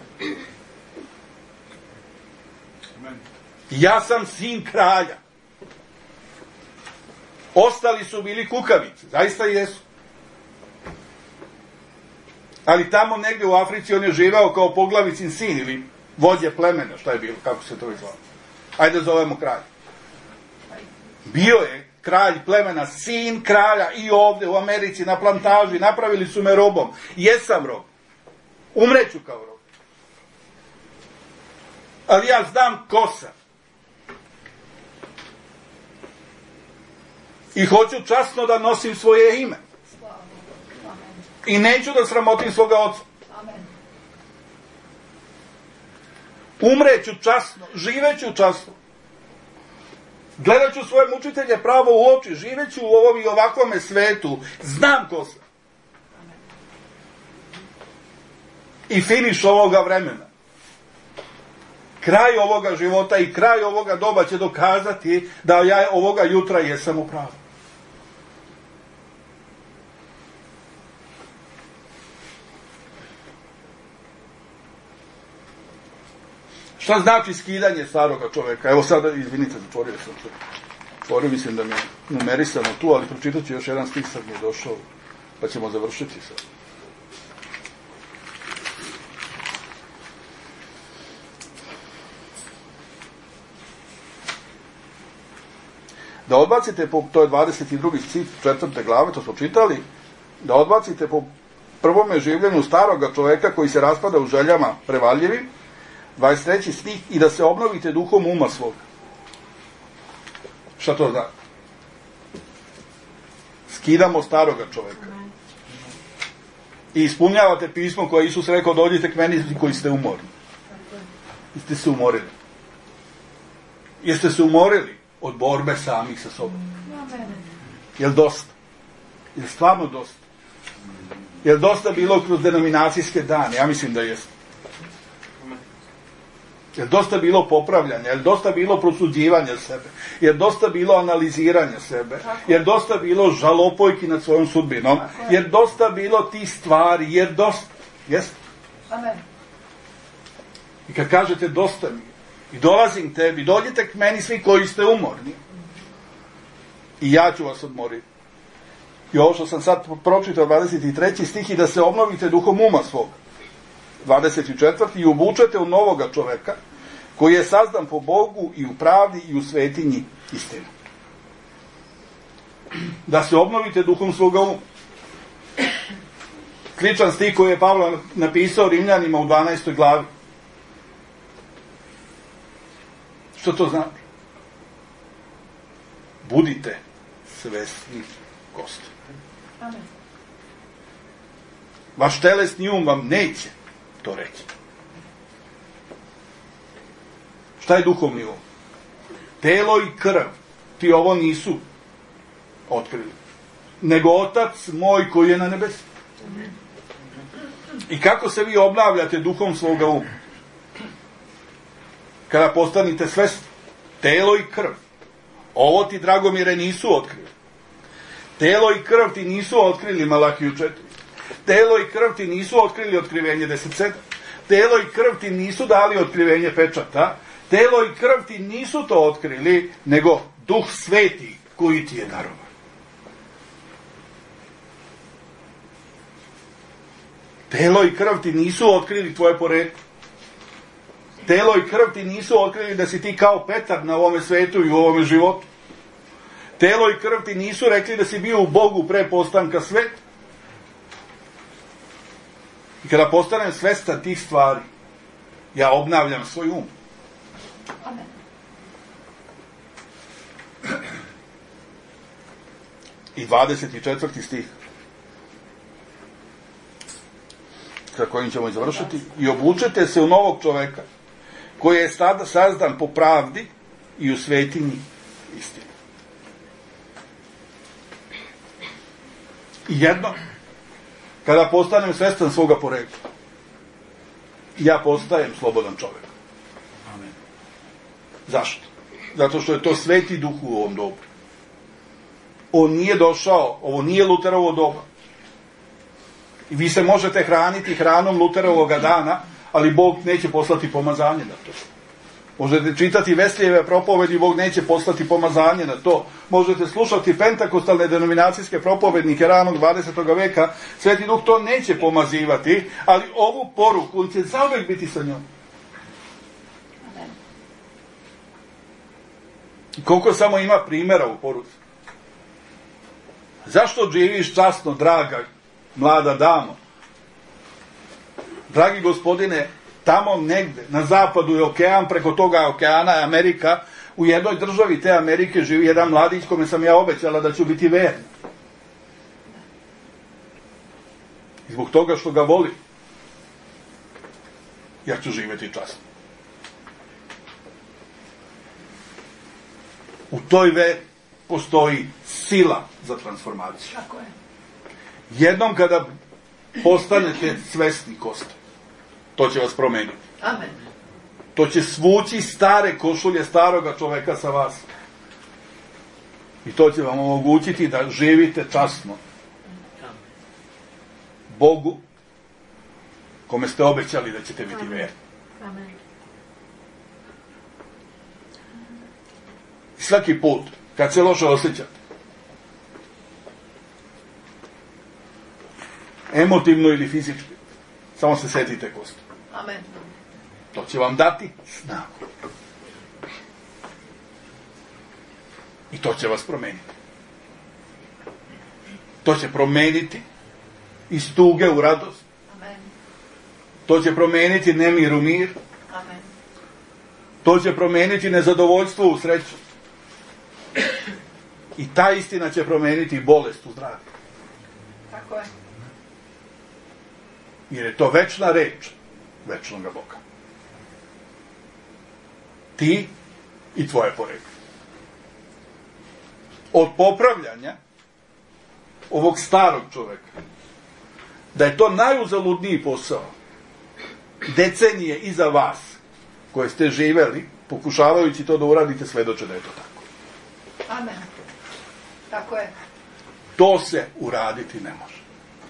Ja sam sin kralja. Ostali su bili kukavice, zaista jesu. Ali tamo negde u Africi on je živao kao poglavicin sin ili vođe plemena, šta je bilo, kako se to izvalo. Ajde zovemo kralj. Bio je kralj plemena, sin kralja i ovde u Americi na plantaži, napravili su me robom. Jesam rob. Umreću kao rob. Ali ja znam ko sam. I hoću časno da nosim svoje ime. I neću da sramotim svoga oca. Umreću časno, živeću časno. Gledat ću svoje mučitelje pravo u oči, živeću u ovom i ovakvome svetu, znam ko sam. I finiš ovoga vremena. Kraj ovoga života i kraj ovoga doba će dokazati da ja ovoga jutra jesam u pravu. Šta znači skidanje staroga čoveka? Evo sada, izvinite, zatvorio sam se. Zatvorio, mislim da mi je numerisano tu, ali pročitat ću još jedan stih, sad mi je došao, pa ćemo završiti sad. Da odbacite, po, to je dvadeset drugi stih četvrte glave, to smo čitali, da odbacite po prvome življenju staroga čoveka koji se raspada u željama prevaljivim, dvadeset treći stih, i da se obnovite duhom uma svoga. Šta to znači? Skidamo staroga čoveka. I ispunjavate pismo koje Isus rekao, dođite k meni koji ste umorni. Jeste se umorili. Jeste se umorili od borbe samih sa sobom. Jel dosta? Jel stvarno dosta? Jel dosta bilo kroz denominacijske dane? Ja mislim da jeste. Jel dosta bilo popravljanja? Jel dosta bilo prosuđivanja sebe? Jel dosta bilo analiziranja sebe? Jel dosta bilo žalopojki nad svojom sudbinom? Jel dosta bilo tih stvari? Jel dosta? Jeste? Amen. I kad kažete dosta mi, i dolazim tebi, dođite k meni svi koji ste umorni, i ja ću vas odmoriti. I ovo što sam sad pročitao, dvadeset treći stih, i da se obnovite duhom uma svoga. dvadeset četvrti i obučete u novoga čoveka, koji je sazdan po Bogu i u pravdi i u svetinji istine. Da se obnovite duhom svoga uma. Sličan stih koji je Pavle napisao Rimljanima u dvanaestoj glavi. Što to znači? Budite svesni kosti. Amen. Vaš telesni um vam neće to reći. Šta je duhovni um? Telo i krv ti ovo nisu otkrili, nego Otac moj koji je na nebesu. I kako se vi obnavljate duhom svoga uma? Kada postanite svesni, telo i krv. Ovo ti, Dragomire, nisu otkrili. Telo i krv ti nisu otkrili Malahiju četiri. Telo i krv ti nisu otkrili otkrivenje deset sedam. Telo i krv ti nisu dali otkrivenje pečata. Telo i krv ti nisu to otkrili, nego Duh Sveti koji ti je darovan. Telo i krv ti nisu otkrili tvoje poreklo. Telo i krv ti nisu otkrili da si ti kao Petar na ovome svetu i u ovome životu. Telo i krv ti nisu rekli da si bio u Bogu pre postanka sveta. I kada postanem svestan tih stvari, ja obnavljam svoj um. Amen. I dvadeset četvrti stih, sa kojim ćemo i završiti. I obučete se u novog čoveka, koji je sazdan po pravdi i u svetinji istine. I jedno, kada postanem svestan svoga porekla, ja postajem slobodan čovjek. Amen. Zašto? Zato što je to Sveti Duh u ovom dobu. On nije došao, ovo nije Luterovo doba. I vi se možete hraniti hranom Luterovoga dana, ali Bog neće poslati pomazanje na to. Možete čitati Veslijeve propovedi, Bog neće poslati pomazanje na to. Možete slušati pentakostalne denominacijske propovednike ranog dvadesetog veka, Sveti Duh to neće pomazivati, ali ovu poruku on će zauvek biti sa njom. Amen. Koliko samo ima primjera u poruci. Zašto živiš časno, draga, mlada damo? Dragi gospodine, tamo negde, na zapadu je okean, preko toga okeana je Amerika. U jednoj državi te Amerike živi jedan mladić kome sam ja obećala da ću biti verna. I zbog toga što ga volim, ja ću živjeti časno. U toj veri postoji sila za transformaciju. Tako je. Jednom kada postanete svesni ko ste, to će vas promeniti. Amen. To će svući stare košulje staroga čoveka sa vas. I to će vam omogućiti da živite časno Bogu kome ste obećali da ćete biti verni. Amen. I svaki put kad se loše osjećate, emotivno ili fizički, samo se setite ko ste. Amen. To će vam dati snagu. I to će vas promeniti. To će promeniti iz tuge u radost. Amen. To će promeniti nemir u mir. Amen. To će promeniti nezadovoljstvo u sreću. I ta istina će promeniti bolest u zdravlju. Tako je. Jer je to večna reč večnog Boga. Ti i tvoje poreklo. Od popravljanja ovog starog čoveka, da je to najuzaludniji posao, decenije iza vas, koje ste živeli, pokušavajući to da uradite, svedoče da je to tako. Amen. Tako je. To se uraditi ne može.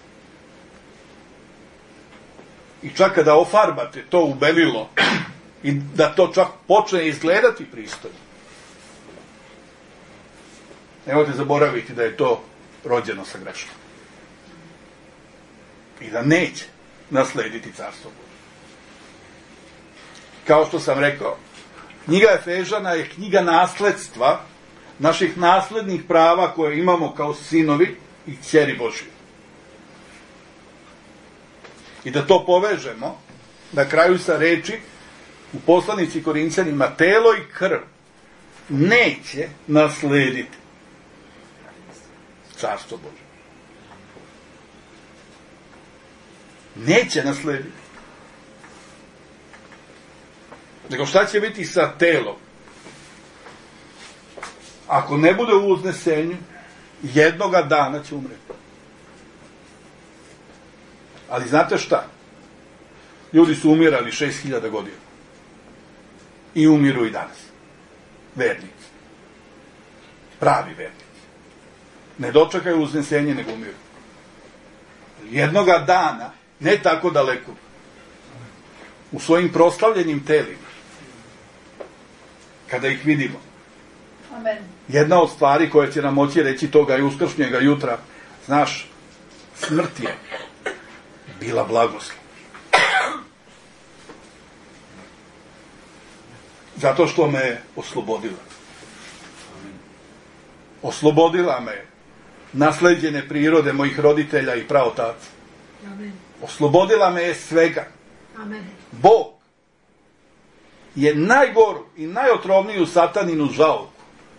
I čak kada ofarbate to u belilo i da to čak počne izgledati pristojno, nemojte zaboraviti da je to rođeno sa greškom. I da neće naslediti carstvo Božje. Kao što sam rekao, knjiga Efežana je knjiga nasledstva, naših naslednih prava koje imamo kao sinovi i kćeri Božje. I da to povežemo na kraju sa reči u poslanici Korinćanima, telo i krv neće naslediti carstvo Božje. Neće naslediti. Nego šta će biti sa telom? Ako ne bude u uznesenju, jednoga dana će umreti. Ali znate šta? Ljudi su umirali šest hiljada godina. I umiru i danas. Vernici. Pravi vernici. Ne dočekaju uznesenje, nego umiru. Jednoga dana, ne tako daleko, u svojim proslavljenim telima, kada ih vidimo, Amen. jedna od stvari koja će nam moći reći toga i uskršnjega jutra, znaš, smrt je bila blagoslov. Zato što me je oslobodila. Oslobodila me nasleđene prirode mojih roditelja i praotaca. Amen. Oslobodila me je svega. Amen. Bog je najgoru i najotrovniju sataninu žalku.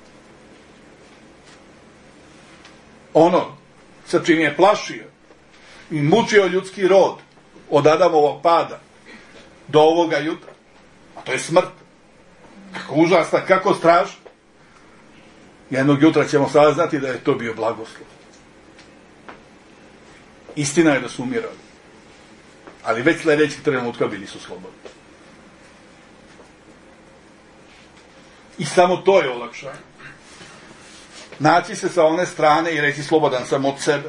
Ono sa čim je plašio i mučio ljudski rod od Adamovog pada do ovoga jutra, a to je smrt. Kako užasna, kako strašno. Jednog jutra ćemo saznati da je to bio blagoslov. Istina je da su umirali. Ali već sljedećeg trenutka bili su slobodni. I samo to je olakšanje. Naći se sa one strane i reći slobodan sam od sebe.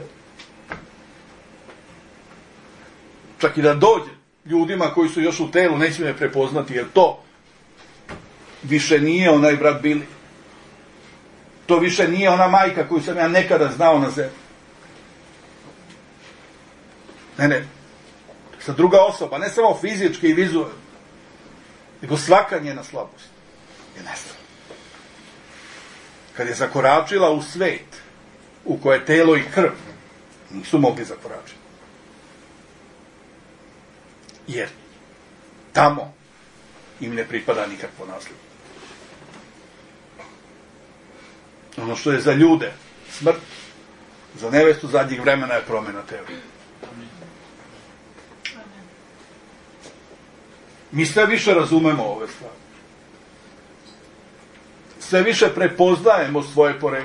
Čak i da dođe ljudima koji su još u telu, neće me prepoznati, jer to više nije onaj brat Bili. To više nije ona majka koju sam ja nekada znao na zemlji. Ne, ne. Sa druga osoba, ne samo fizički i vizualno, nego svaka njena slabost je nestala. Kad je zakoračila u svet u koje telo i krv nisu mogli zakoračiti. Jer tamo im ne pripada nikakvo nasljeđe. Ono što je za ljude smrt, za nevestu zadnjih vremena je promjena tela. Mi sve više razumemo ove stvari. Sve više prepoznajemo svoje poreklo.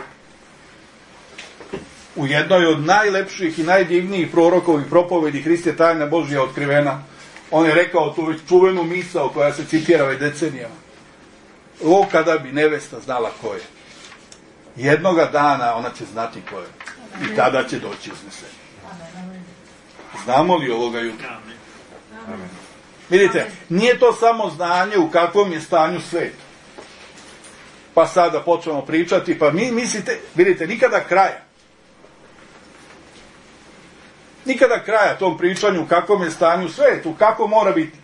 U jednoj od najlepših i najdivnijih prorokovih propovedi Hrist je tajna Božja otkrivena. On je rekao tu već čuvenu misao koja se citira već decenijama. O, kada bi nevesta znala ko je. Jednoga dana ona će znati ko je. I tada će doći uznesenje. Znamo li ovoga jutra? Vidite, nije to samo znanje u kakvom je stanju svet. Pa sada počnemo pričati, pa mi mislite, vidite, nikada kraja. Nikada kraja tom pričanju u kakvom je stanju svet, u kako mora biti.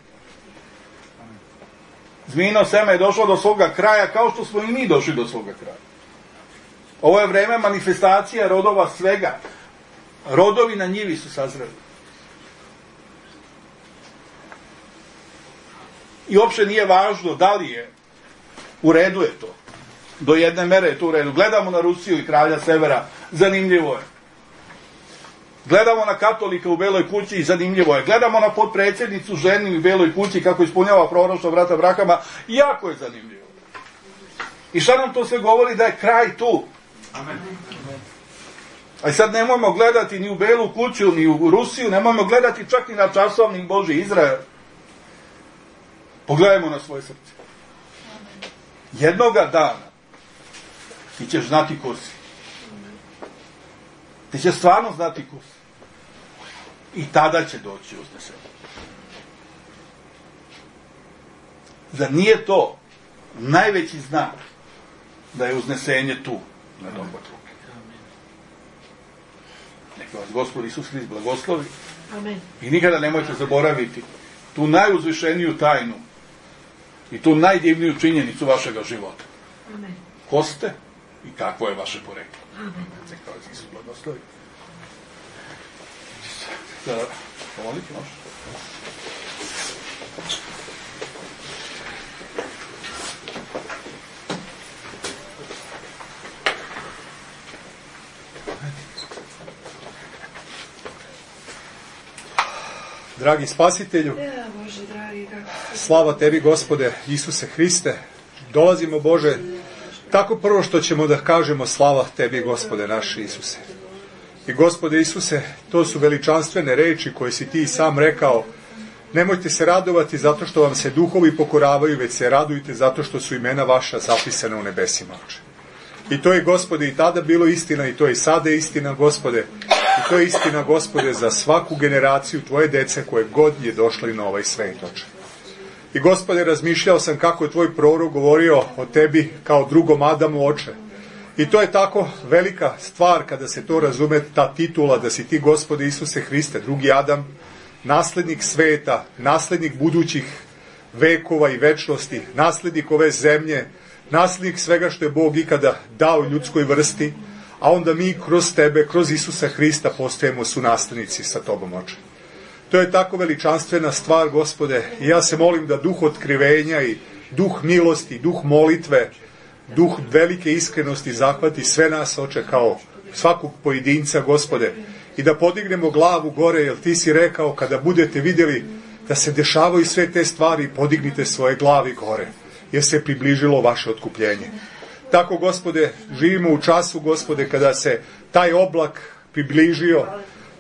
Zmijino seme je došlo do svoga kraja kao što smo i mi došli do svoga kraja. Ovo je vreme manifestacija rodova svega. Rodovi na njivi su sazreli. I uopšte nije važno da li je u redu je to. Do jedne mere je to u redu. Gledamo na Rusiju i kralja Severa, zanimljivo je. Gledamo na katolika u Beloj kući i zanimljivo je. Gledamo na potpredsjednicu ženi u Beloj kući kako ispunjava proroštvo brata Abrahama, jako je zanimljivo. I šta nam to sve govori? Da je kraj tu. Amen. A sad nemojmo gledati ni u Belu kuću, ni u Rusiju, nemojmo gledati čak i na časovnik Božji Izrael. Pogledajmo na svoje srce. Jednoga dana ti ćeš znati ko si. Ti ćeš stvarno znati ko si. I tada će doći uznesenje. Zar nije to najveći znak da je uznesenje tu, na dohvat ruke? Neka vas Gospod Isus Hrist blagoslovi. Amen. I nikada nemojte zaboraviti tu najuzvišeniju tajnu i tu najdivniju činjenicu vašega života. Amen. Ko ste i kakvo je vaše poreklo. Amen. Neka vas Isus blagoslovi. Da, pomoliti može. Dragi Spasitelju, slava Tebi, Gospode Isuse Hriste, dolazimo, Bože, tako prvo što ćemo da kažemo slava Tebi, Gospode naš Isuse. I Gospode Isuse, to su veličanstvene reči koje si Ti sam rekao. Nemojte se radovati zato što vam se duhovi pokoravaju, već se radujte zato što su imena vaša zapisana u nebesima, Oče. I to je, Gospode, i tada bilo istina, i to je i sada istina, Gospode. I to je istina, Gospode, za svaku generaciju Tvoje dece koje god je došli na ovaj svet, Oče. I, Gospode, razmišljao sam kako je Tvoj prorok govorio o Tebi kao drugom Adamu, Oče. I to je tako velika stvar kada se to razume, ta titula da si Ti, Gospode Isuse Hriste, drugi Adam, naslednik sveta, naslednik budućih vekova i večnosti, naslednik ove zemlje, naslednik svega što je Bog ikada dao ljudskoj vrsti, a onda mi kroz Tebe, kroz Isusa Hrista postajemo sunaslednici sa Tobom, Oče. To je tako veličanstvena stvar, Gospode, i ja se molim da duh otkrivenja i duh milosti, duh molitve, duh velike iskrenosti zahvati sve nas, Oče, kao svakog pojedinca, Gospode, i da podignemo glavu gore, jer Ti si rekao, kada budete vidjeli da se dešavaju sve te stvari, podignite svoje glavi gore, jer se približilo vaše otkupljenje. Tako, Gospode, živimo u času, Gospode, kada se taj oblak približio,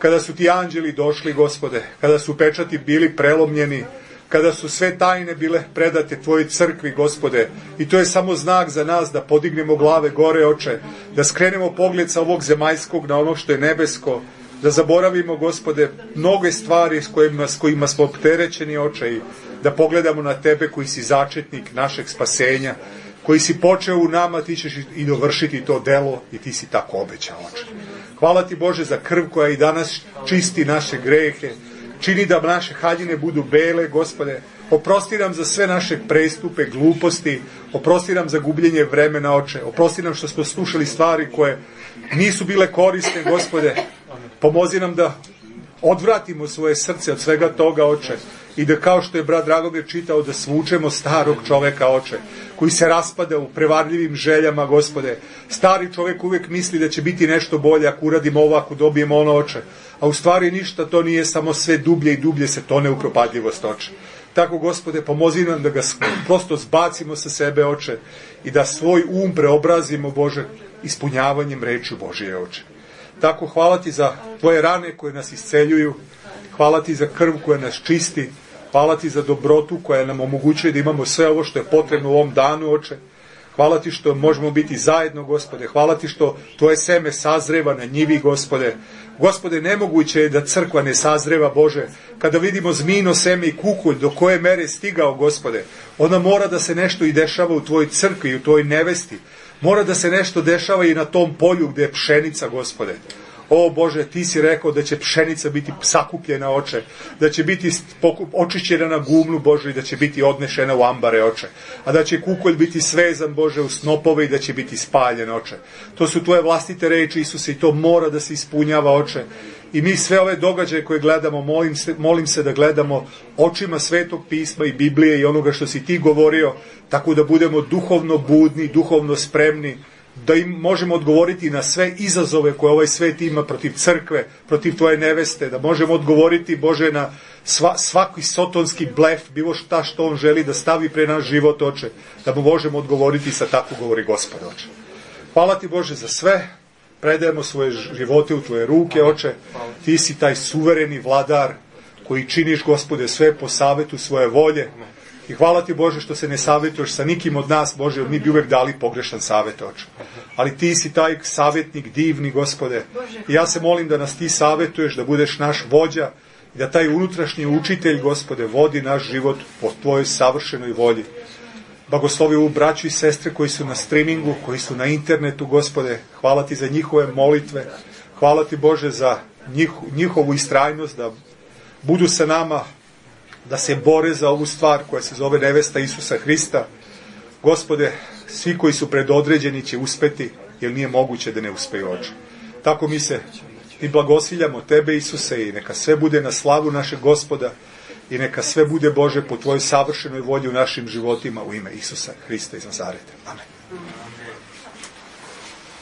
kada su ti anđeli došli, Gospode, kada su pečati bili prelomljeni, kada su sve tajne bile predate tvojoj crkvi, Gospode, i to je samo znak za nas da podignemo glave gore, Oče, da skrenemo pogled sa ovog zemaljskog na ono što je nebesko, da zaboravimo, Gospode, mnoge stvari s kojima, s kojima smo opterećeni, Oče, i da pogledamo na Tebe koji si začetnik našeg spasenja, koji si počeo u nama, ti ćeš i dovršiti to delo i ti si tako obećao, Oče. Hvala ti, Bože, za krv koja i danas čisti naše grehe, čini da naše haljine budu bele, Gospode. Oprosti nam za sve naše prestupe, gluposti, oprosti nam za gubljenje vremena, Oče. Oprosti nam što smo slušali stvari koje nisu bile korisne, Gospode. Pomozi nam da odvratimo svoje srce od svega toga, Oče, i da, kao što je brat Dragomir čitao, da svučemo starog čoveka, Oče, koji se raspada u prevarljivim željama, Gospode. Stari čovek uvijek misli da će biti nešto bolje ako uradimo ovo, ako dobijemo ono, Oče. A u stvari ništa to nije, samo sve dublje i dublje se tone u propadljivost, Oče. Tako, Gospode, pomozi nam da ga prosto zbacimo sa sebe, Oče, i da svoj um preobrazimo, Bože, ispunjavanjem reči Božije, Oče. Tako, hvala ti za tvoje rane koje nas isceljuju, hvala ti za krv koja nas čisti, hvala ti za dobrotu koja nam omogućuje da imamo sve ovo što je potrebno u ovom danu, Oče. Hvala ti što možemo biti zajedno, Gospode. Hvala ti što tvoje seme sazreva na njivi, Gospode. Gospode, nemoguće je da crkva ne sazreva, Bože. Kada vidimo zmino seme i kukolj, do koje mere stigao, Gospode, ona mora da se nešto i dešava u tvojoj crkvi i u tvojoj nevesti. Mora da se nešto dešava i na tom polju gdje je pšenica, Gospode. O Bože, ti si rekao da će pšenica biti sakupljena, Oče, da će biti očišćena na gumnu, Bože, i da će biti odnešena u ambare, Oče, a da će kukolj biti svezan, Bože, u snopove i da će biti spaljen, Oče. To su tvoje vlastite reči, Isuse, i to mora da se ispunjava, Oče. I mi sve ove događaje koje gledamo, molim se, molim se da gledamo očima Svetog pisma i Biblije i onoga što si ti govorio, tako da budemo duhovno budni, duhovno spremni, da im možemo odgovoriti na sve izazove koje ovaj svet ima protiv crkve, protiv tvoje neveste, da možemo odgovoriti, Bože, na sva, svaki sotonski blef, bilo šta što on želi da stavi pre naš život, Oče, da mu možemo odgovoriti sa tako govori Gospod, Oče. Hvala ti, Bože, za sve, predajemo svoje živote u tvoje ruke, Oče, ti si taj suvereni vladar koji činiš, Gospode, sve po savetu svoje volje. I hvala ti, Bože, što se ne savjetuješ sa nikim od nas, Bože, jer mi bi uvek dali pogrešan savjet, Oče. Ali ti si taj savjetnik divni, Gospode. I ja se molim da nas ti savjetuješ, da budeš naš vođa i da taj unutrašnji učitelj, Gospode, vodi naš život po tvojoj savršenoj volji. Blagoslovi ovu braću i sestre koji su na streamingu, koji su na internetu, Gospode. Hvala ti za njihove molitve. Hvala ti, Bože, za njih, njihovu istrajnost, da budu sa nama, da se bore za ovu stvar koja se zove nevesta Isusa Hrista. Gospode, svi koji su predodređeni će uspeti, jer nije moguće da ne uspeju, Oče. Tako mi se i blagosiljamo tebe, Isuse, i neka sve bude na slavu našeg Gospoda i neka sve bude, Bože, po tvojoj savršenoj volji u našim životima u ime Isusa Hrista iz Nazareta. Amen.